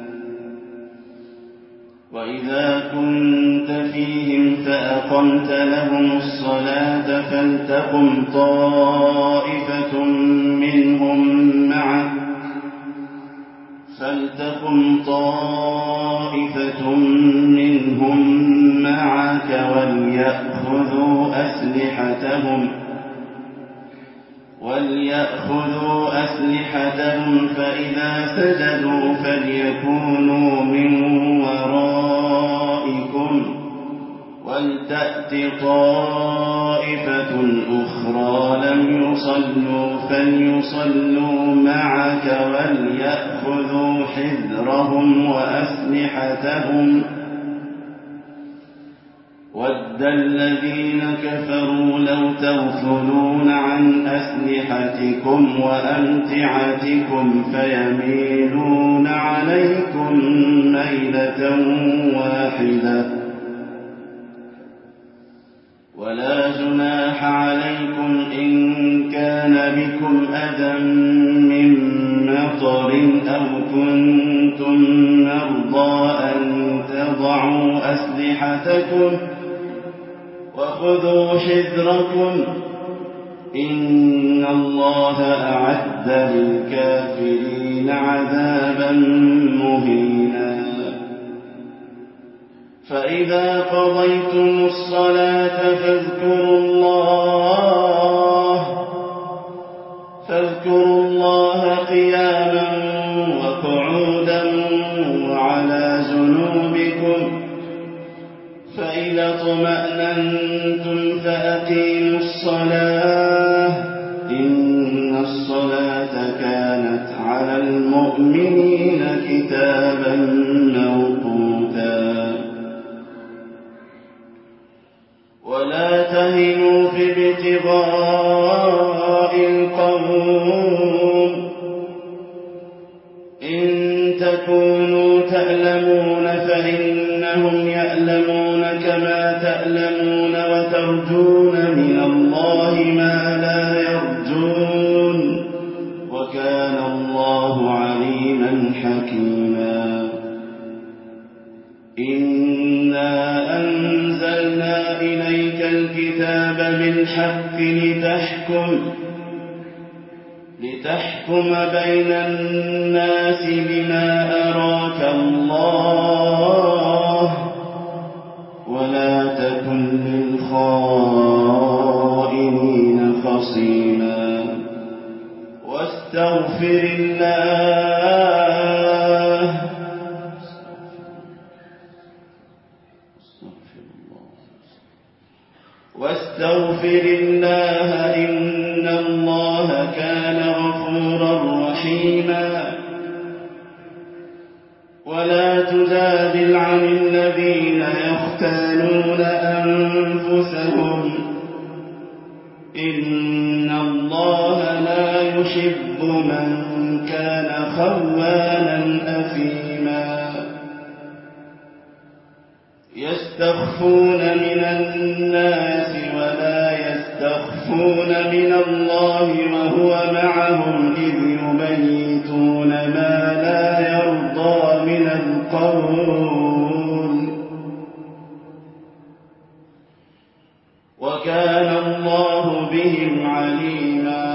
وإذا كنت فيهم فأقمت لهم الصلاة فلتقم طائفة منهم معك وليأخذوا وليأخذوا أسلحتهم فإذا سجدوا فليكونوا من ورائكم ولتأت طائفة أخرى لم يصلوا فليصلوا معك وليأخذوا حذرهم وأسلحتهم ود الذين كفروا لو تغفلون عن أسلحتكم وأمتعتكم فيميلون عليكم ميلة واحدة ولا جناح عليكم إن كان بكم أذى من مطر أو كنتم مرضى أن تضعوا أسلحتكم وخذوا حذركم إن الله أعد للكافرين عذابا مهينا فإذا قضيتم الصلاة فاذكروا الله قياما وقعودا وعلى جنوبكم فإذا اطمأننتم فأقيموا الصلاة إن الصلاة كانت على المؤمنين كتابا موقوتا ولا تهنوا في ابتغاء القوم إن تكونوا تألمون فإنهم يألمون كما تألمون وترجون من الله ما لا يرجون وكان الله عليما حكيما إنا أنزلنا إليك الكتاب بالحق لتحكم بين الناس بما أراك الله ولا تكن للخائنين خصيما واستغفر الله إن الله كان غفورا رحيما ولا تجادل عن الذين يختانون أنفسهم إن الله لا يحب من كان خوانا أثيما يستخفون من الناس ولا يستخفون من الله وهو معهم إذ يبيتون ما لا يرضى من القول وكان الله بهم عليما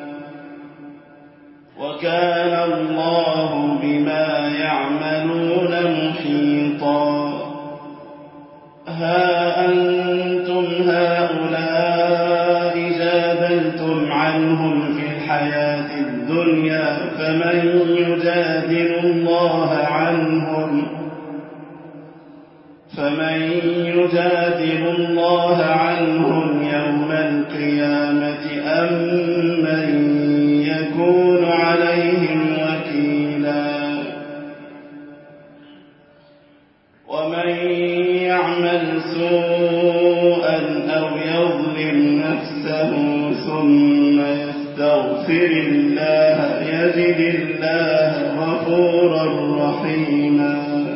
وكان الله بما يعملون محيطا ها أنتم هؤلاء جادلتم عنهم في الحياة الدنيا فمن يجادل الله عنهم يوم القيامة أم من يكون عليهم وكيلا ومن يعمل سوءا أو يظلم نفسه ثم يستغفر الله يجد الله غفورا رحيما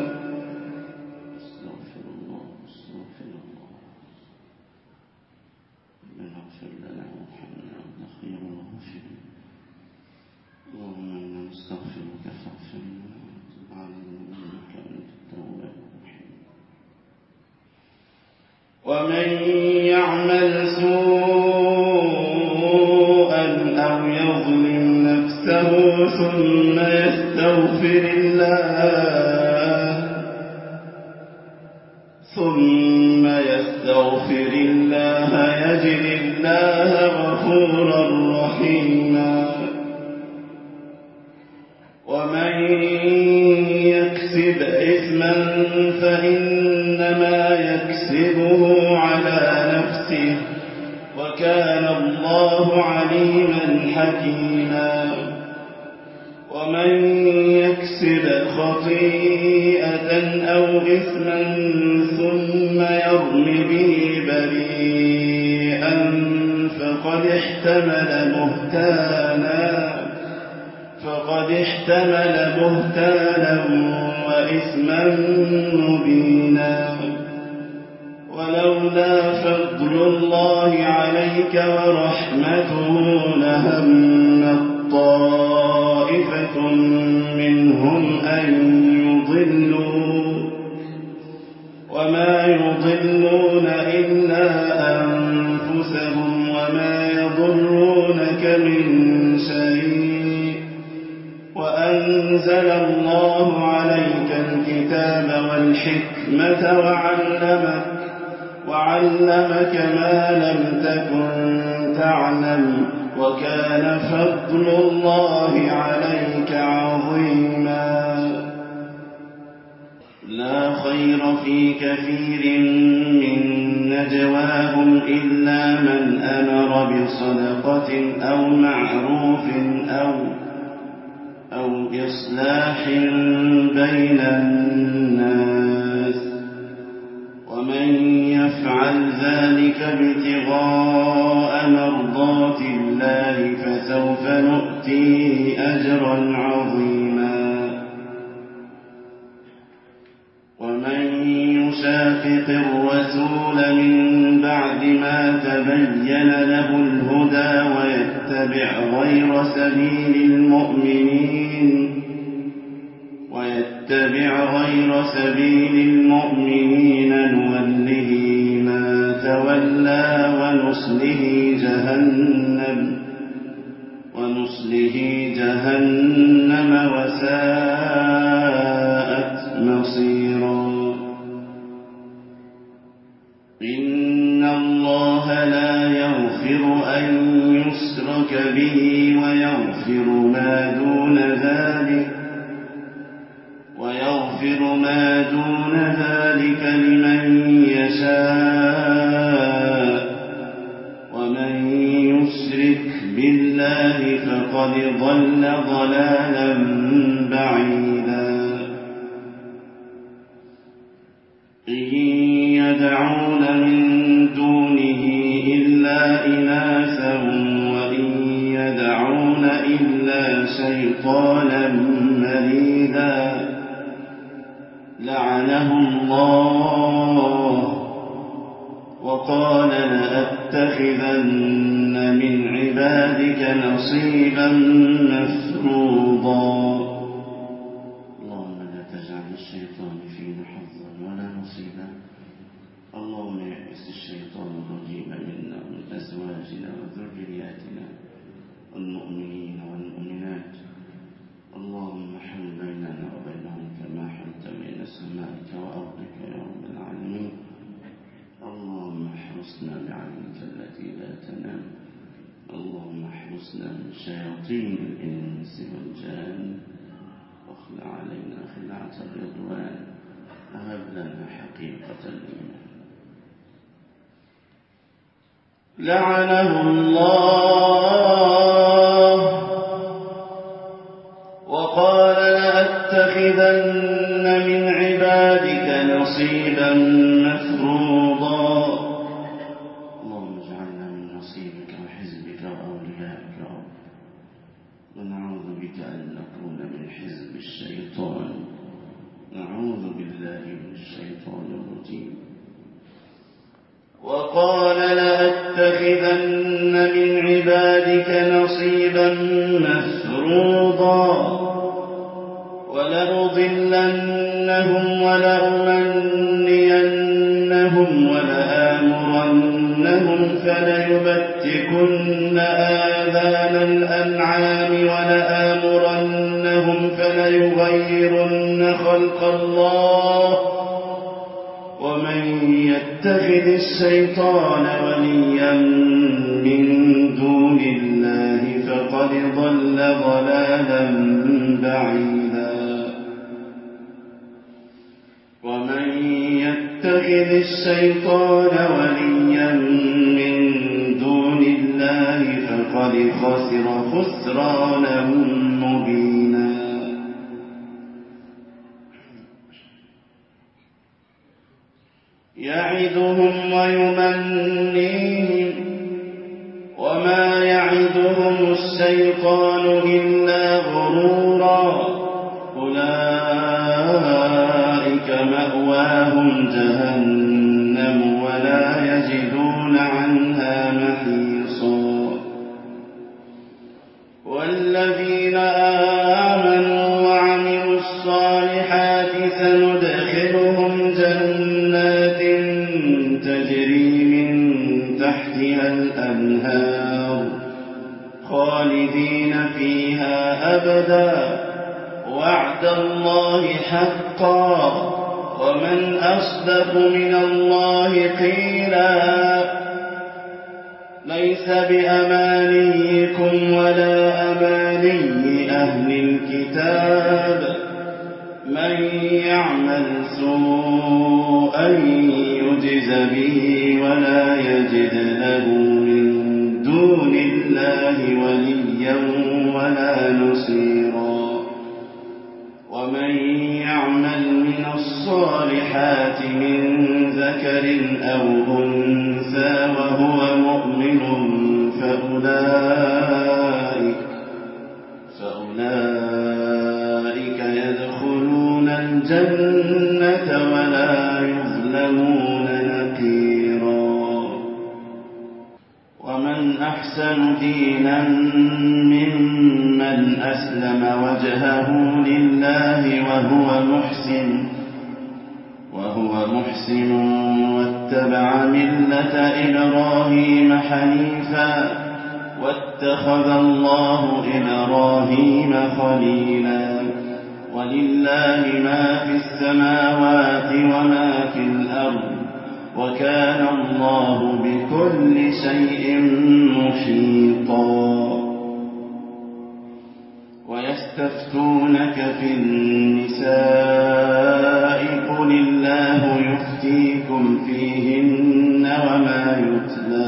ومن يعمل سوءا أو يظلم نفسه ثم يستغفر الله يجد الله غفورا رحيما إثما فإنما يكسبه على نفسه وكان الله عليما حكيما ومن يكسب خطيئة أو إثما ثم يرم به بريئا فقد احتمل بهتانا وإثما مبينا ولولا فضل الله عليك ورحمته لهم طائفة منهم أن يضلوا وما يضلون إلا أنفسهم وما يضرونك من شيء وأنزل الله عليك الكتاب والحكمة وعلمك ما لم تكن تعلم وكان فضل الله عليك عظيما لا خير في كثير من نجواهم إلا من أمر بصدقة أو معروف أو إصلاح بين الناس ومن يفعل ذلك ابتغاء مرضات الله فسوف نؤتيه أجرا عظيما ومن يشاقق الرسول من بعد ما تبين له الهدى ويتبع غير سبيل المؤمنين نوله ما تولى ونصله جهنم وساءت مصيرا إن الله لا يغفر أن يشرك به ويغفر ما دون ذلك لمن يشاء ومن يشرك بالله فقد ضل ضلالا بعيدا إن يدعون من دونه إلا إناثا وإن يدعون إلا شيطانا مريدا لعنه الله وقال لأتخذن من عبادك نصيبا مفروضا اللهم لا تجعل الشيطان فينا حظا ولا نصيبا اللهم يئس الشيطان الرجيم منا ومن أزواجنا وذرياتنا والمؤمنين والمؤمنات اللهم حل بيننا وبينهم كما حلت بين سمائك وأرضك يا رب العالمين اللهم احرسنا بعينك التي لا تنام اللهم احرسنا من شياطين الإنس والجان واخلع علينا خلعة الرضوان وهب لنا حقيقة الإيمان لعنه الله وقال لأتخذن من عبادك نصيبا مفروضا اللهم اجعلنا من نصيبك وحزبك وأوليائك يا رب ونعوذ بك أن نكون من حزب الشيطان نعوذ بالله من الشيطان الرجيم وقال لأتخذن من عبادك نصيبا مفروضا ولأضلنهم ولأمنينهم ولآمرنهم فليبتكن آذان الأنعام ولآمرنهم فليغيرن خلق الله ومن يتخذ الشيطان وليا من دون الله فقد ضل ضلالا بعيدا يتخذ الشيطان وليا من دون الله فقد خسر خسرانا مبينا. يعدهم ويمنيهم وما يعدهم الشيطان إلا غرورا. أولئك مأواهم جهنم ولا يجدون عنها محيصا. والذين آمنوا وعملوا الصالحات سندخلهم جنات تجري من تحتها الأنهار خالدين فيها أبدا وعد الله حقا ومن أصدق من الله قيلا. ليس بأمانيكم ولا أماني أهل الكتاب من يعمل سوءا يجز به ولا يجد له من دون الله وليا ولا نصيرا. ومن يعمل من الصالحات من ذكر أو أنثى وهو مؤمن فأولئك يدخلون الجنة ولا يظلمون نقيرا. ومن أحسن دينا ممن أسلم وجهه لله وهو محسن واتبع ملة إبراهيم حنيفا واتخذ الله إبراهيم خليلا. ولله ما في السماوات وما في الأرض وكان الله بكل شيء محيطا. ويستفتونك في النساء قل الله يفتيكم فيهن وما يتلى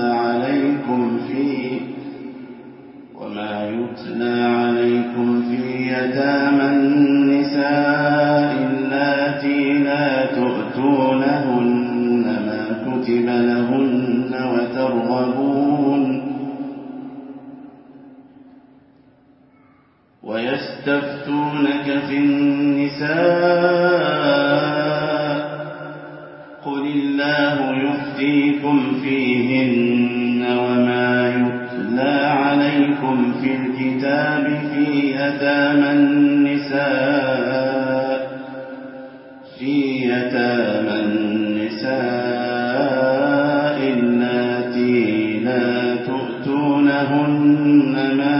عليكم في يتامى النساء اللاتي لا تؤتونهن ما كتب لهن ويستفتونك في النساء قل الله يفتيكم فيهن وما يتلى عليكم في الكتاب في يتامى النساء اللاتي لا تؤتونهن ما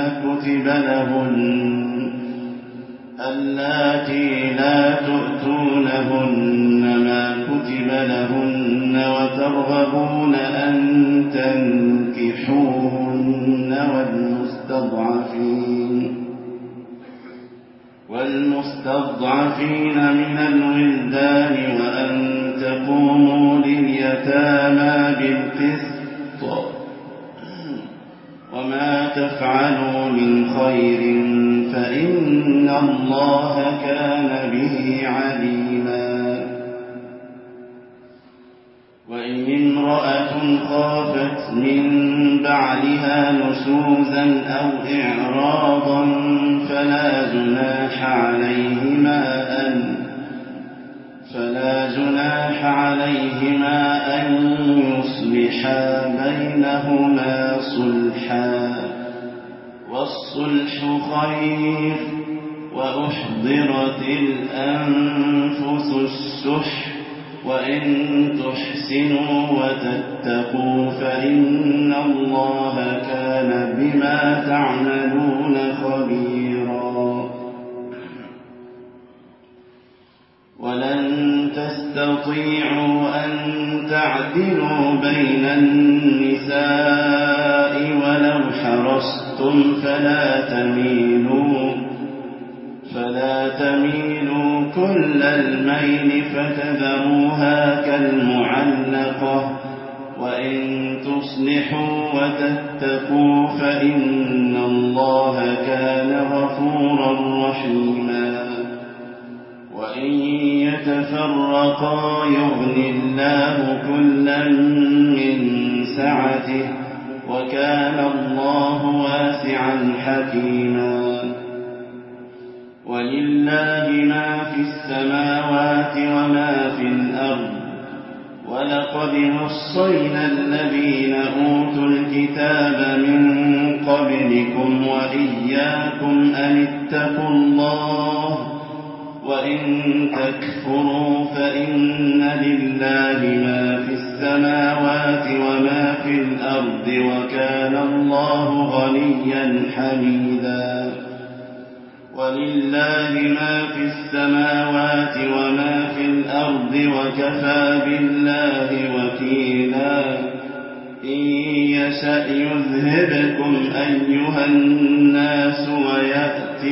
كتب لهن وترغبون أن تنكحوهن والمستضعفين من الولدان وأن تقوموا لليتامى بالقسط وما تفعلوا من خير فإن الله كان به عليما. وإن امرأة خافت من بعلها نشوزا أو إعراضا فلا جناح عليهما أن يصلحا بينهما صلحا والصلح خير وأحضرت الأنفس الشح وإن تحسنوا وتتقوا فإن الله كان بما تعملون خبيرا. ولن تستطيعوا أن تعدلوا بين النساء ولو حرصتم فلا تميلوا كل الميل فتذروها كالمعلقة وإن تصلحوا وتتقوا فإن الله كان غفورا رحيما وإن يتفرقا يغني الله كلا من سعته وكان الله واسعا حكيما ولله ما في السماوات وما في الأرض ولقد وصينا الذين أوتوا الكتاب من قبلكم وإياكم أن اتقوا الله وإن تكفروا فإن لله ما في السماوات وما في الأرض وكان الله غنيا حميدا ولله ما في السماوات وما في الأرض وكفى بالله وكيلا إن يشأ يذهبكم أيها الناس ويأت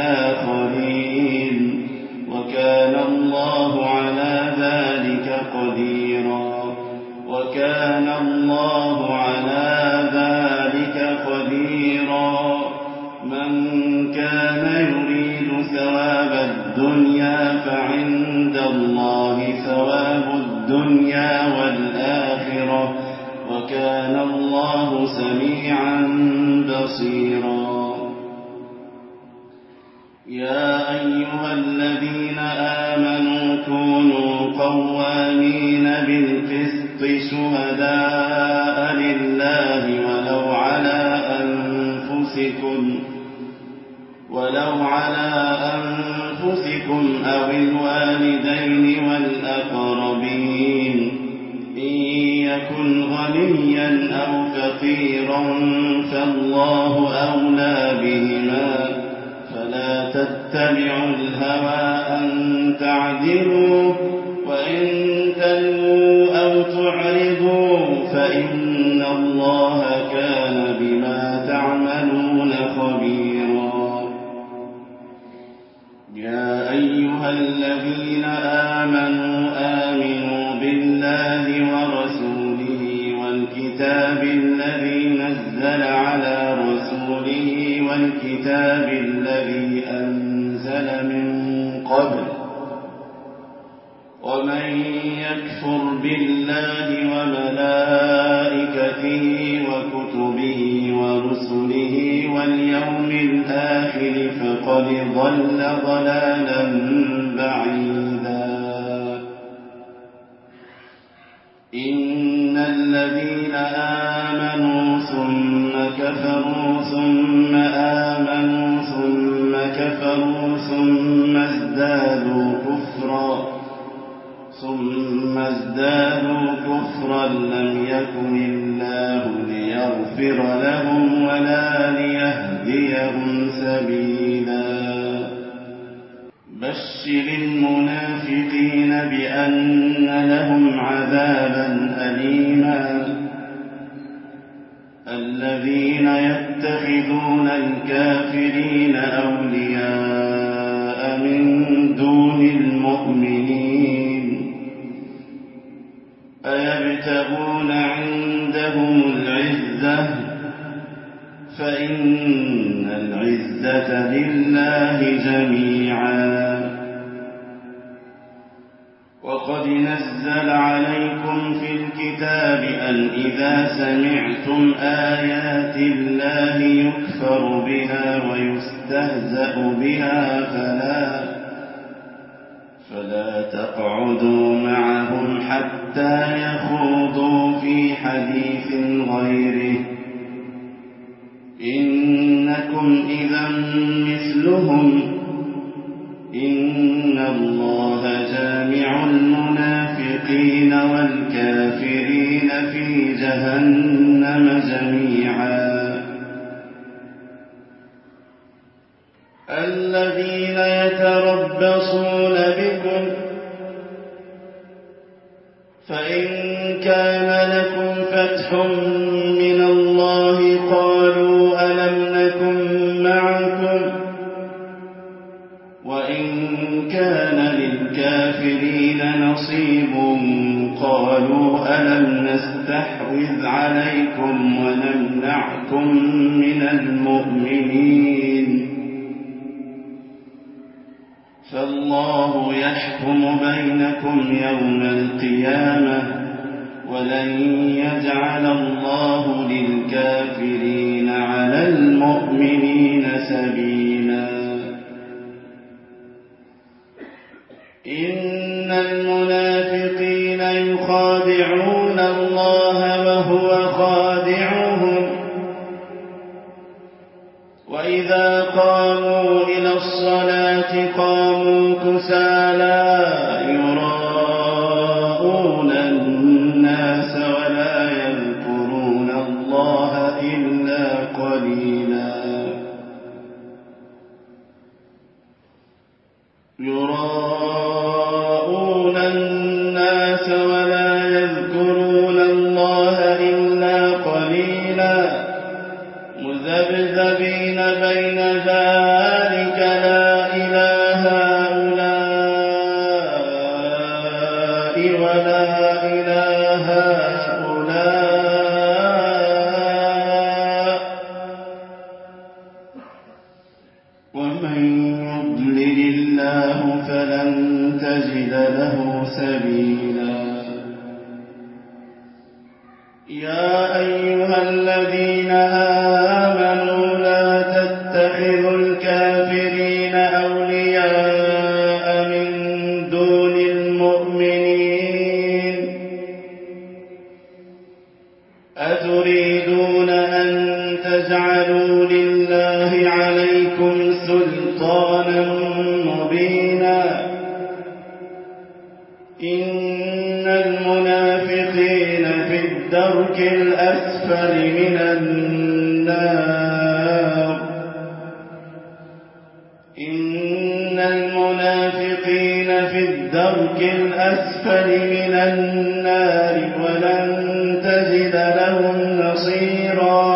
بآخرين وكان الله على ذلك قديرا وكان الله على ذلك قديرا من كان يريد ثواب الدنيا فعند الله ثواب الدنيا والآخرة وكان الله سميعا بصيرا يا أيها الذين آمنوا كونوا قوامين بالقسط شهداء لله ولو على أنفسكم أو الوالدين والأقربين إن يكن غنيا أو فقيرا فالله أولى بهما فلا تتبعوا الهوى أن تعدلوا وإن تلووا أو تعرضوا فإن الله كان بما تعملون خبيرا يا أيها الذين آمنوا بالله ورسوله والكتاب الذي نزل على رسوله والكتاب الذي أنزل من قبل ومن يكفر بالله وملائكته وكتبه ورسله واليوم الآخر فقد ضل ضلالا بعيدا إن الذين آمنوا ثم كفروا ثم آمنوا ثم كفروا ثم ازدادوا كفرا لم يكن الله ليغفر لهم ولا ليهديهم سبيلا بشر المنافقين بأن لهم عذابا أليما الذين يتخذون الكافرين أولياء من دون المؤمنين أيبتغون عندهم العزة فإن العزة لله جميعا وقد نزل عليكم في الكتاب أن إذا سمعتم آيات الله يكفر بها ويستهزأ بها فلا تقعدوا معهم حتى يخوضوا في حديث غيره إنكم إذا مثلهم إن الله جامع المنافقين والكافرين في جهنم جميعا الذين يتربصون بكم فإن كان لكم فتح من الله قالوا ألم نكن معكم مصيب قالوا ألم نستحوذ عليكم ونمنعكم من المؤمنين فالله يحكم بينكم يوم القيامة ولن يجعل الله للكافرين على المؤمنين سبيلا إن المنافقين يخادعون الله وهو خادعهم وإذا قاموا إلى الصلاة قاموا كسالى يراءون الناس ولا يذكرون الله إلا قليلا يراءون الناس ولا يذكرون الله إلا قليلا مذبذبين بين ذلك لا إله هؤلاء ولا إله هؤلاء ومن يضلل الله فلن تجد له سبيلا يا أيها الذين آمنوا لا تتخذوا الكافرين أولياء من دون المؤمنين أتريدون أن تجعلوا لله عليكم سلطانا مبينا إن المنافقين في الدرك الأسفل من النار إن المنافقين في الدرك الأسفل من النار ولن تجد لهم نصيرا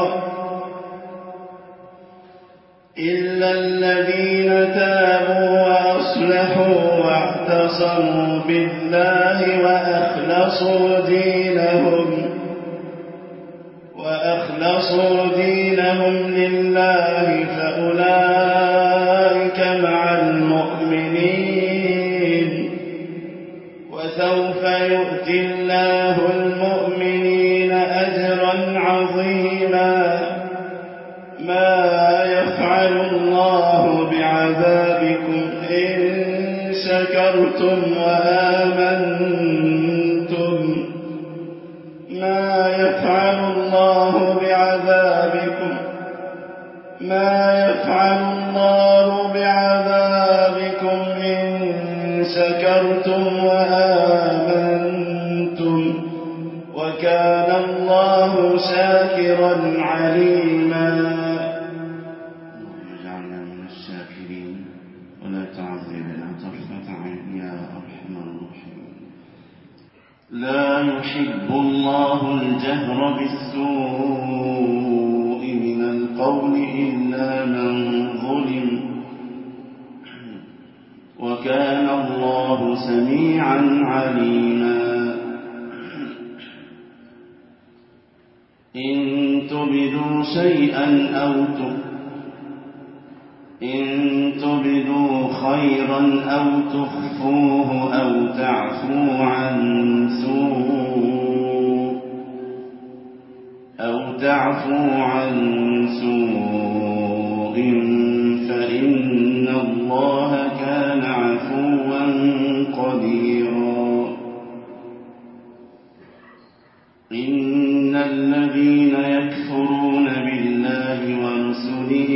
إلا الذين تابوا وأصلحوا واعتصموا بالله وأخلصوا دينهم لله فأولئك مع المؤمنين وسوف يؤتي الله المؤمنين أجرا عظيما ما يفعل الله بعذابكم إن شكرتم وآمنتم ما يفعل الله بعذابكم إن شكرتم وآمنتم وكان الله شاكرا عليما اجعلنا من الشاكرين ولا تعذبنا طرفة عين يا أرحم الراحمين لا يحب الله الجهر بالسوء من القول إلا من ظلم وكان الله سميعا عليما إن تبدوا شيئا إن تبدوا خيرا أو تخفوه أو تعفو عن سوء فإن الله كان عفوا قديرا إن الذين يكفرون بالله ورسله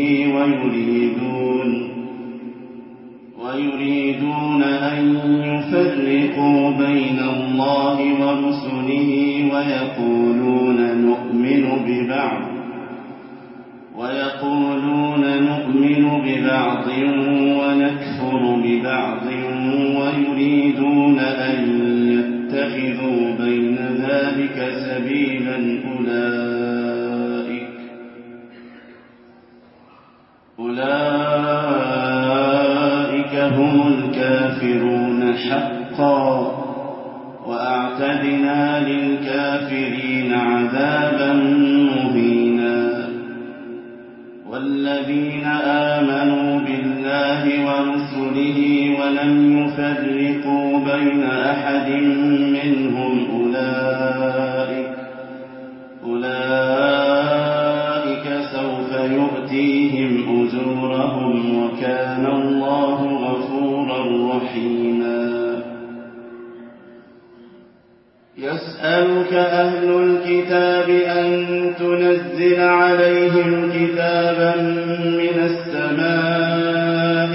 ويريدون أن يفرقوا بين الله ورسله ويقولون نؤمن ببعض ونكفر ببعض ويريدون أن يتخذوا بين ذلك سبيلا أولئك هم الكافرون حقا وأعتدنا للكافرين عذابا مهينا والذين آمنوا بالله ورسله ولم يفرقوا بين أحد منهم أولئك سوف يؤتيهم أجورهم وكان الله غفورا رحيما يسألك أهل الكتاب أن تنزل عليهم كتابا من السماء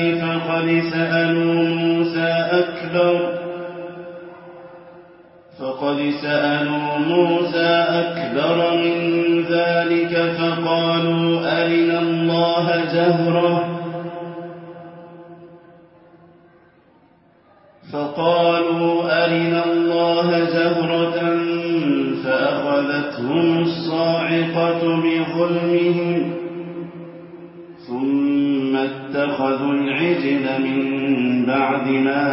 فقد سألوا موسى أكبر من ذلك فقالوا أرنا الله جهرة فأخذتهم الصاعقة بظلمهم ثم اتخذوا العجل من بعد ما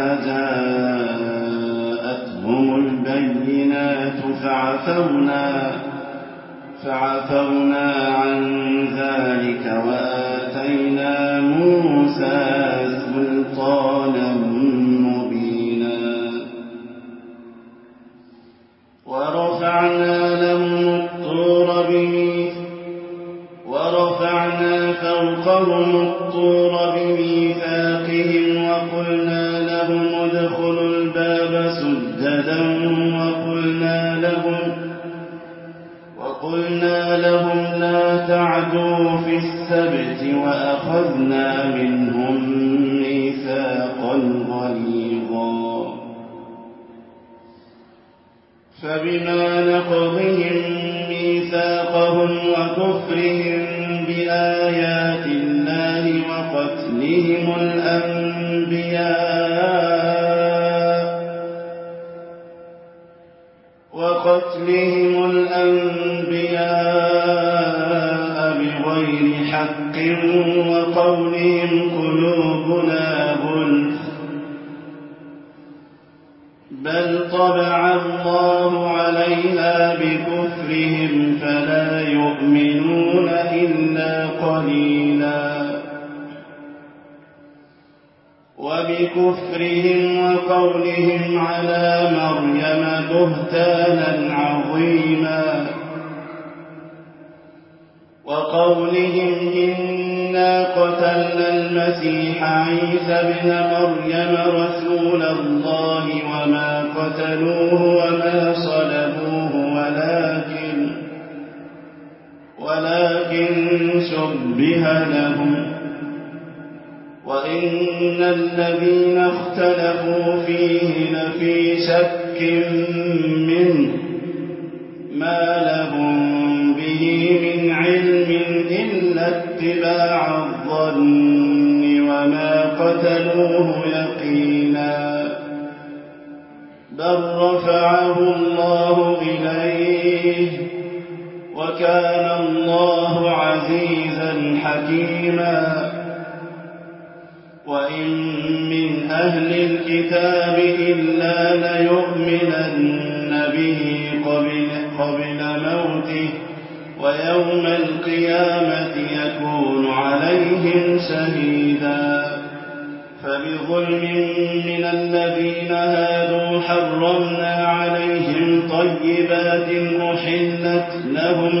جاءتهم البينات فعفونا عن ذلك وآتينا موسى سلطانا مبينا ورفعنا فوقهم الطور بميثاقهم وقلنا لهم ادخلوا الباب سجدا وقلنا لهم لا تعدوا في السبت وأخذنا منهم ميثاقا غليظا فبما نقضهم ميثاقهم وكفرهم بآيات الله وقتلهم الأنبياء بغير حق وقولهم قلوبنا غلف بل طبع الله عليها بكفرهم فلا يؤمنون إلا قليلا وبكفرهم وقولهم على مريم بهتانا عظيما وقولهم إنا قتلنا المسيح عيسى ابن مريم رسول الله وما قتلوه وما صلبوه ولكن شبه لهم وإن الذين اختلفوا فيه لفي شك منه ما لهم به من علم إلا اتباع الظن وما قتلوه يقينا بل رفعه الله إليه وكان الله عزيزا حكيما وإن من أهل الكتاب إلا ليؤمنن به قبل موته ويوم القيامة يكون عليهم شهيدا فبظلم من الذين هادوا حرمنا عليهم طيبات أحلت لهم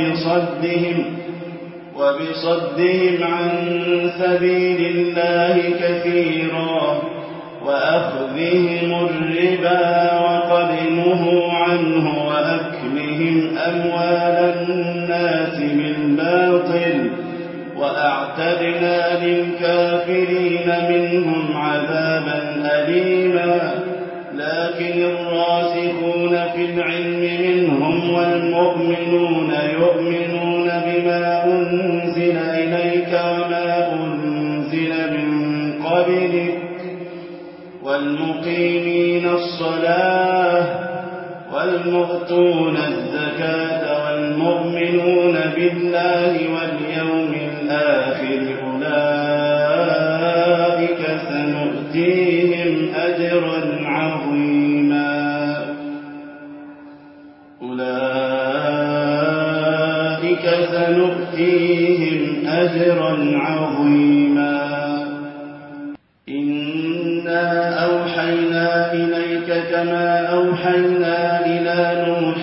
وبصدهم عن سبيل الله كثيرا وأخذهم الربا وقد نهوا عنه وأكلهم أموال الناس بالباطل وأعتدنا للكافرين منهم عذابا أليما لكن الراسخون في العلم منهم والمؤمنون يؤمنون بما أنزل إليك وما أنزل من قبلك والمقيمين الصلاة والمؤتون الزكاة والمؤمنون بالله واليوم الآخر أولئك سنؤتيهم أجرا عظيما سنؤتيهم أجرا عظيما إنا أوحينا إليك كما أوحينا إلى نوح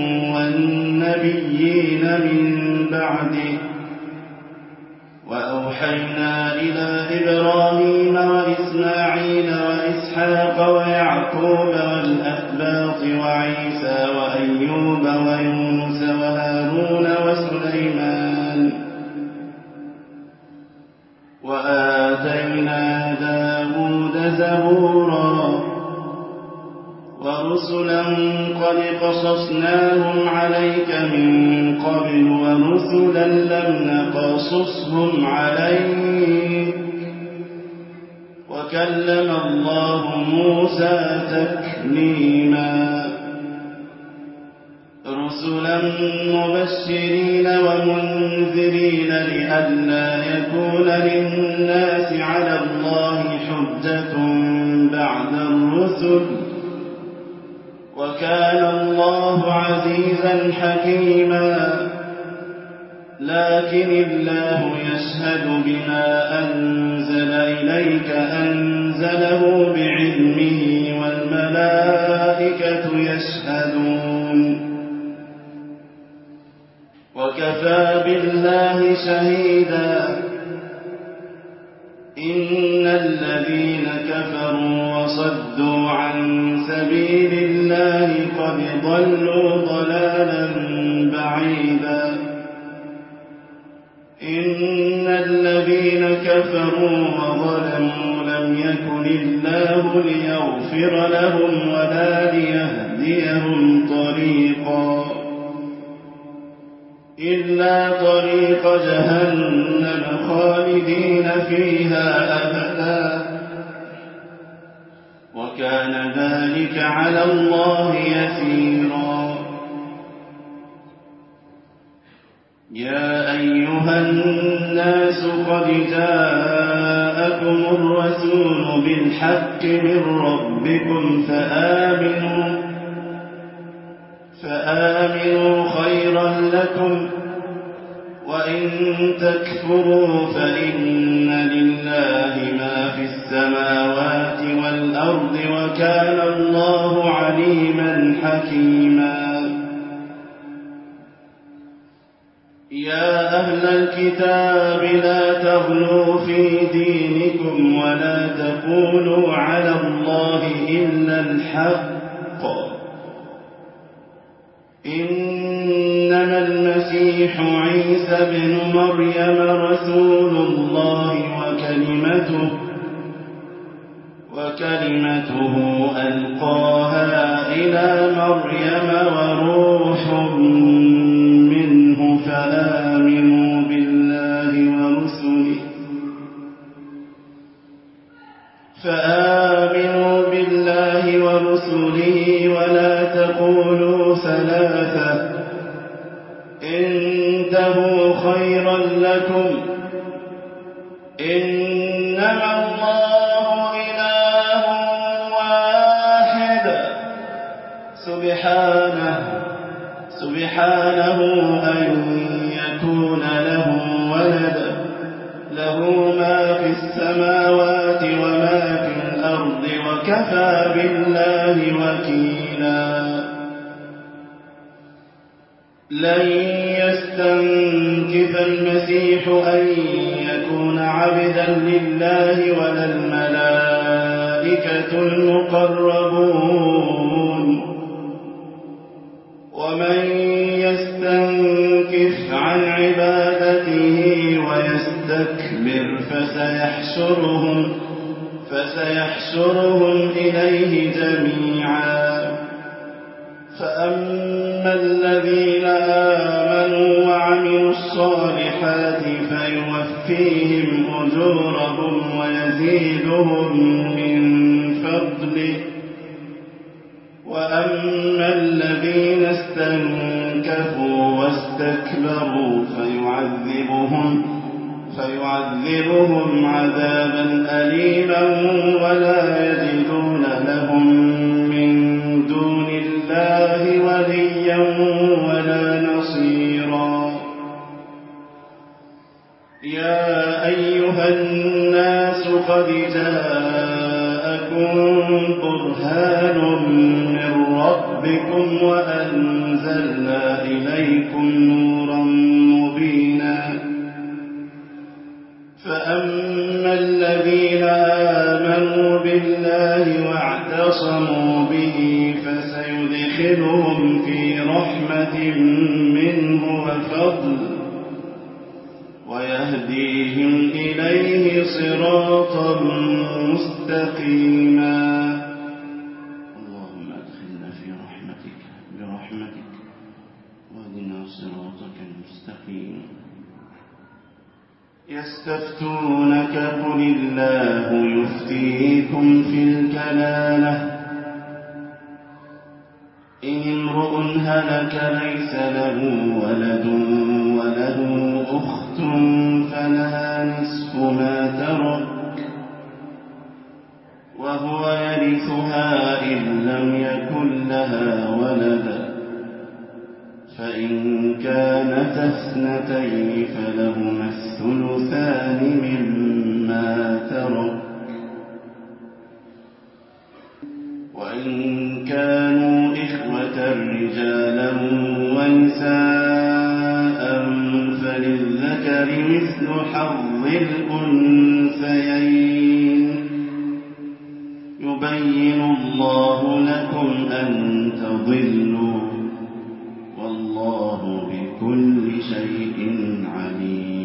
والنبيين من بعده وأوحينا إلى إبراهيم وإسماعيل وإسحاق ويعقوب والأسباط وعيسى وأيوب ويونس وهارون وسليمان وآتينا داود زبورا ورسلا قد قصصناهم عليك من قبل ورسلا لم نقصصهم عليك وكلم الله موسى تكليما رسلا مبشرين ومنذرين لئلا يكون للناس على الله حجة بعد الرسل وكان الله عزيزا حكيما لكن الله يشهد بما أنزل إليك أنزله بعلمه والملائكة يشهدون وكفى بالله شهيدا إن الذين كفروا وصدوا عن سبيل الله قد ضلوا ضلالا بعيدا إن الذين كفروا وظلموا لم يكن الله ليغفر لهم ولا ليهديهم طريقا إلا طريق جهنم خالدين فيها أبدا وكان ذلك على الله يسيرا يا أيها الناس قد جاءكم الرسول بالحق من ربكم فآمنوا خيرا لكم وإن تكفروا فإن لله ما في السماوات والأرض وكان الله عليما حكيما يا أهل الكتاب لا تغلوا في دينكم ولا تقولوا على الله إلا الحق إنما المسيح عيسى بن مريم رسول الله وكلمته ألقاها إلى مريم وروح منه فآمنوا بالله ورسله ولا تقولوا ثلاثة انتهوا خيرا لكم إنما الله إله واحد سبحانه أن يكون له ولد له ما في السماوات وما في الأرض وكفى بالله وكيلا لن يستنكف المسيح أن يكون عبدا لله ولا الملائكة المقربون ومن يستنكف عن عبادته ويستكبر فسيحشرهم إليه جميعا فأما الذين آمنوا وعملوا الصالحات فيوفيهم أجورهم ويزيدهم من فضله وأما الذين استنكفوا واستكبروا فيعذبهم عذابا أليما ولا يجدون لهم من دون الله وليا ولا نصيرا جاءكم برهان من ربكم وأنزلنا إليكم نورا مبينا فأما الذين آمنوا بالله واعتصموا به فسيدخلهم في رحمة منه وفضل ويهديهم إليه صراطا مستقيما. اللهم أدخلنا في رحمتك برحمتك واهدنا صراطك المستقيم. يستفتونك قل الله يفتيكم في الكلالة إن امرؤ هلك ليس له ولد وله أخت فلها نصف ما ترك وهو يرثها إن لم يكن لها ولد فإن كانتا اثنتين فلهما الثلثان مما ترك وإن كانوا إخوة رجالا ونساء فللذكر مثل حظ الأنثيين يبين الله لكم أن تضلوا والله بكل شيء عليم.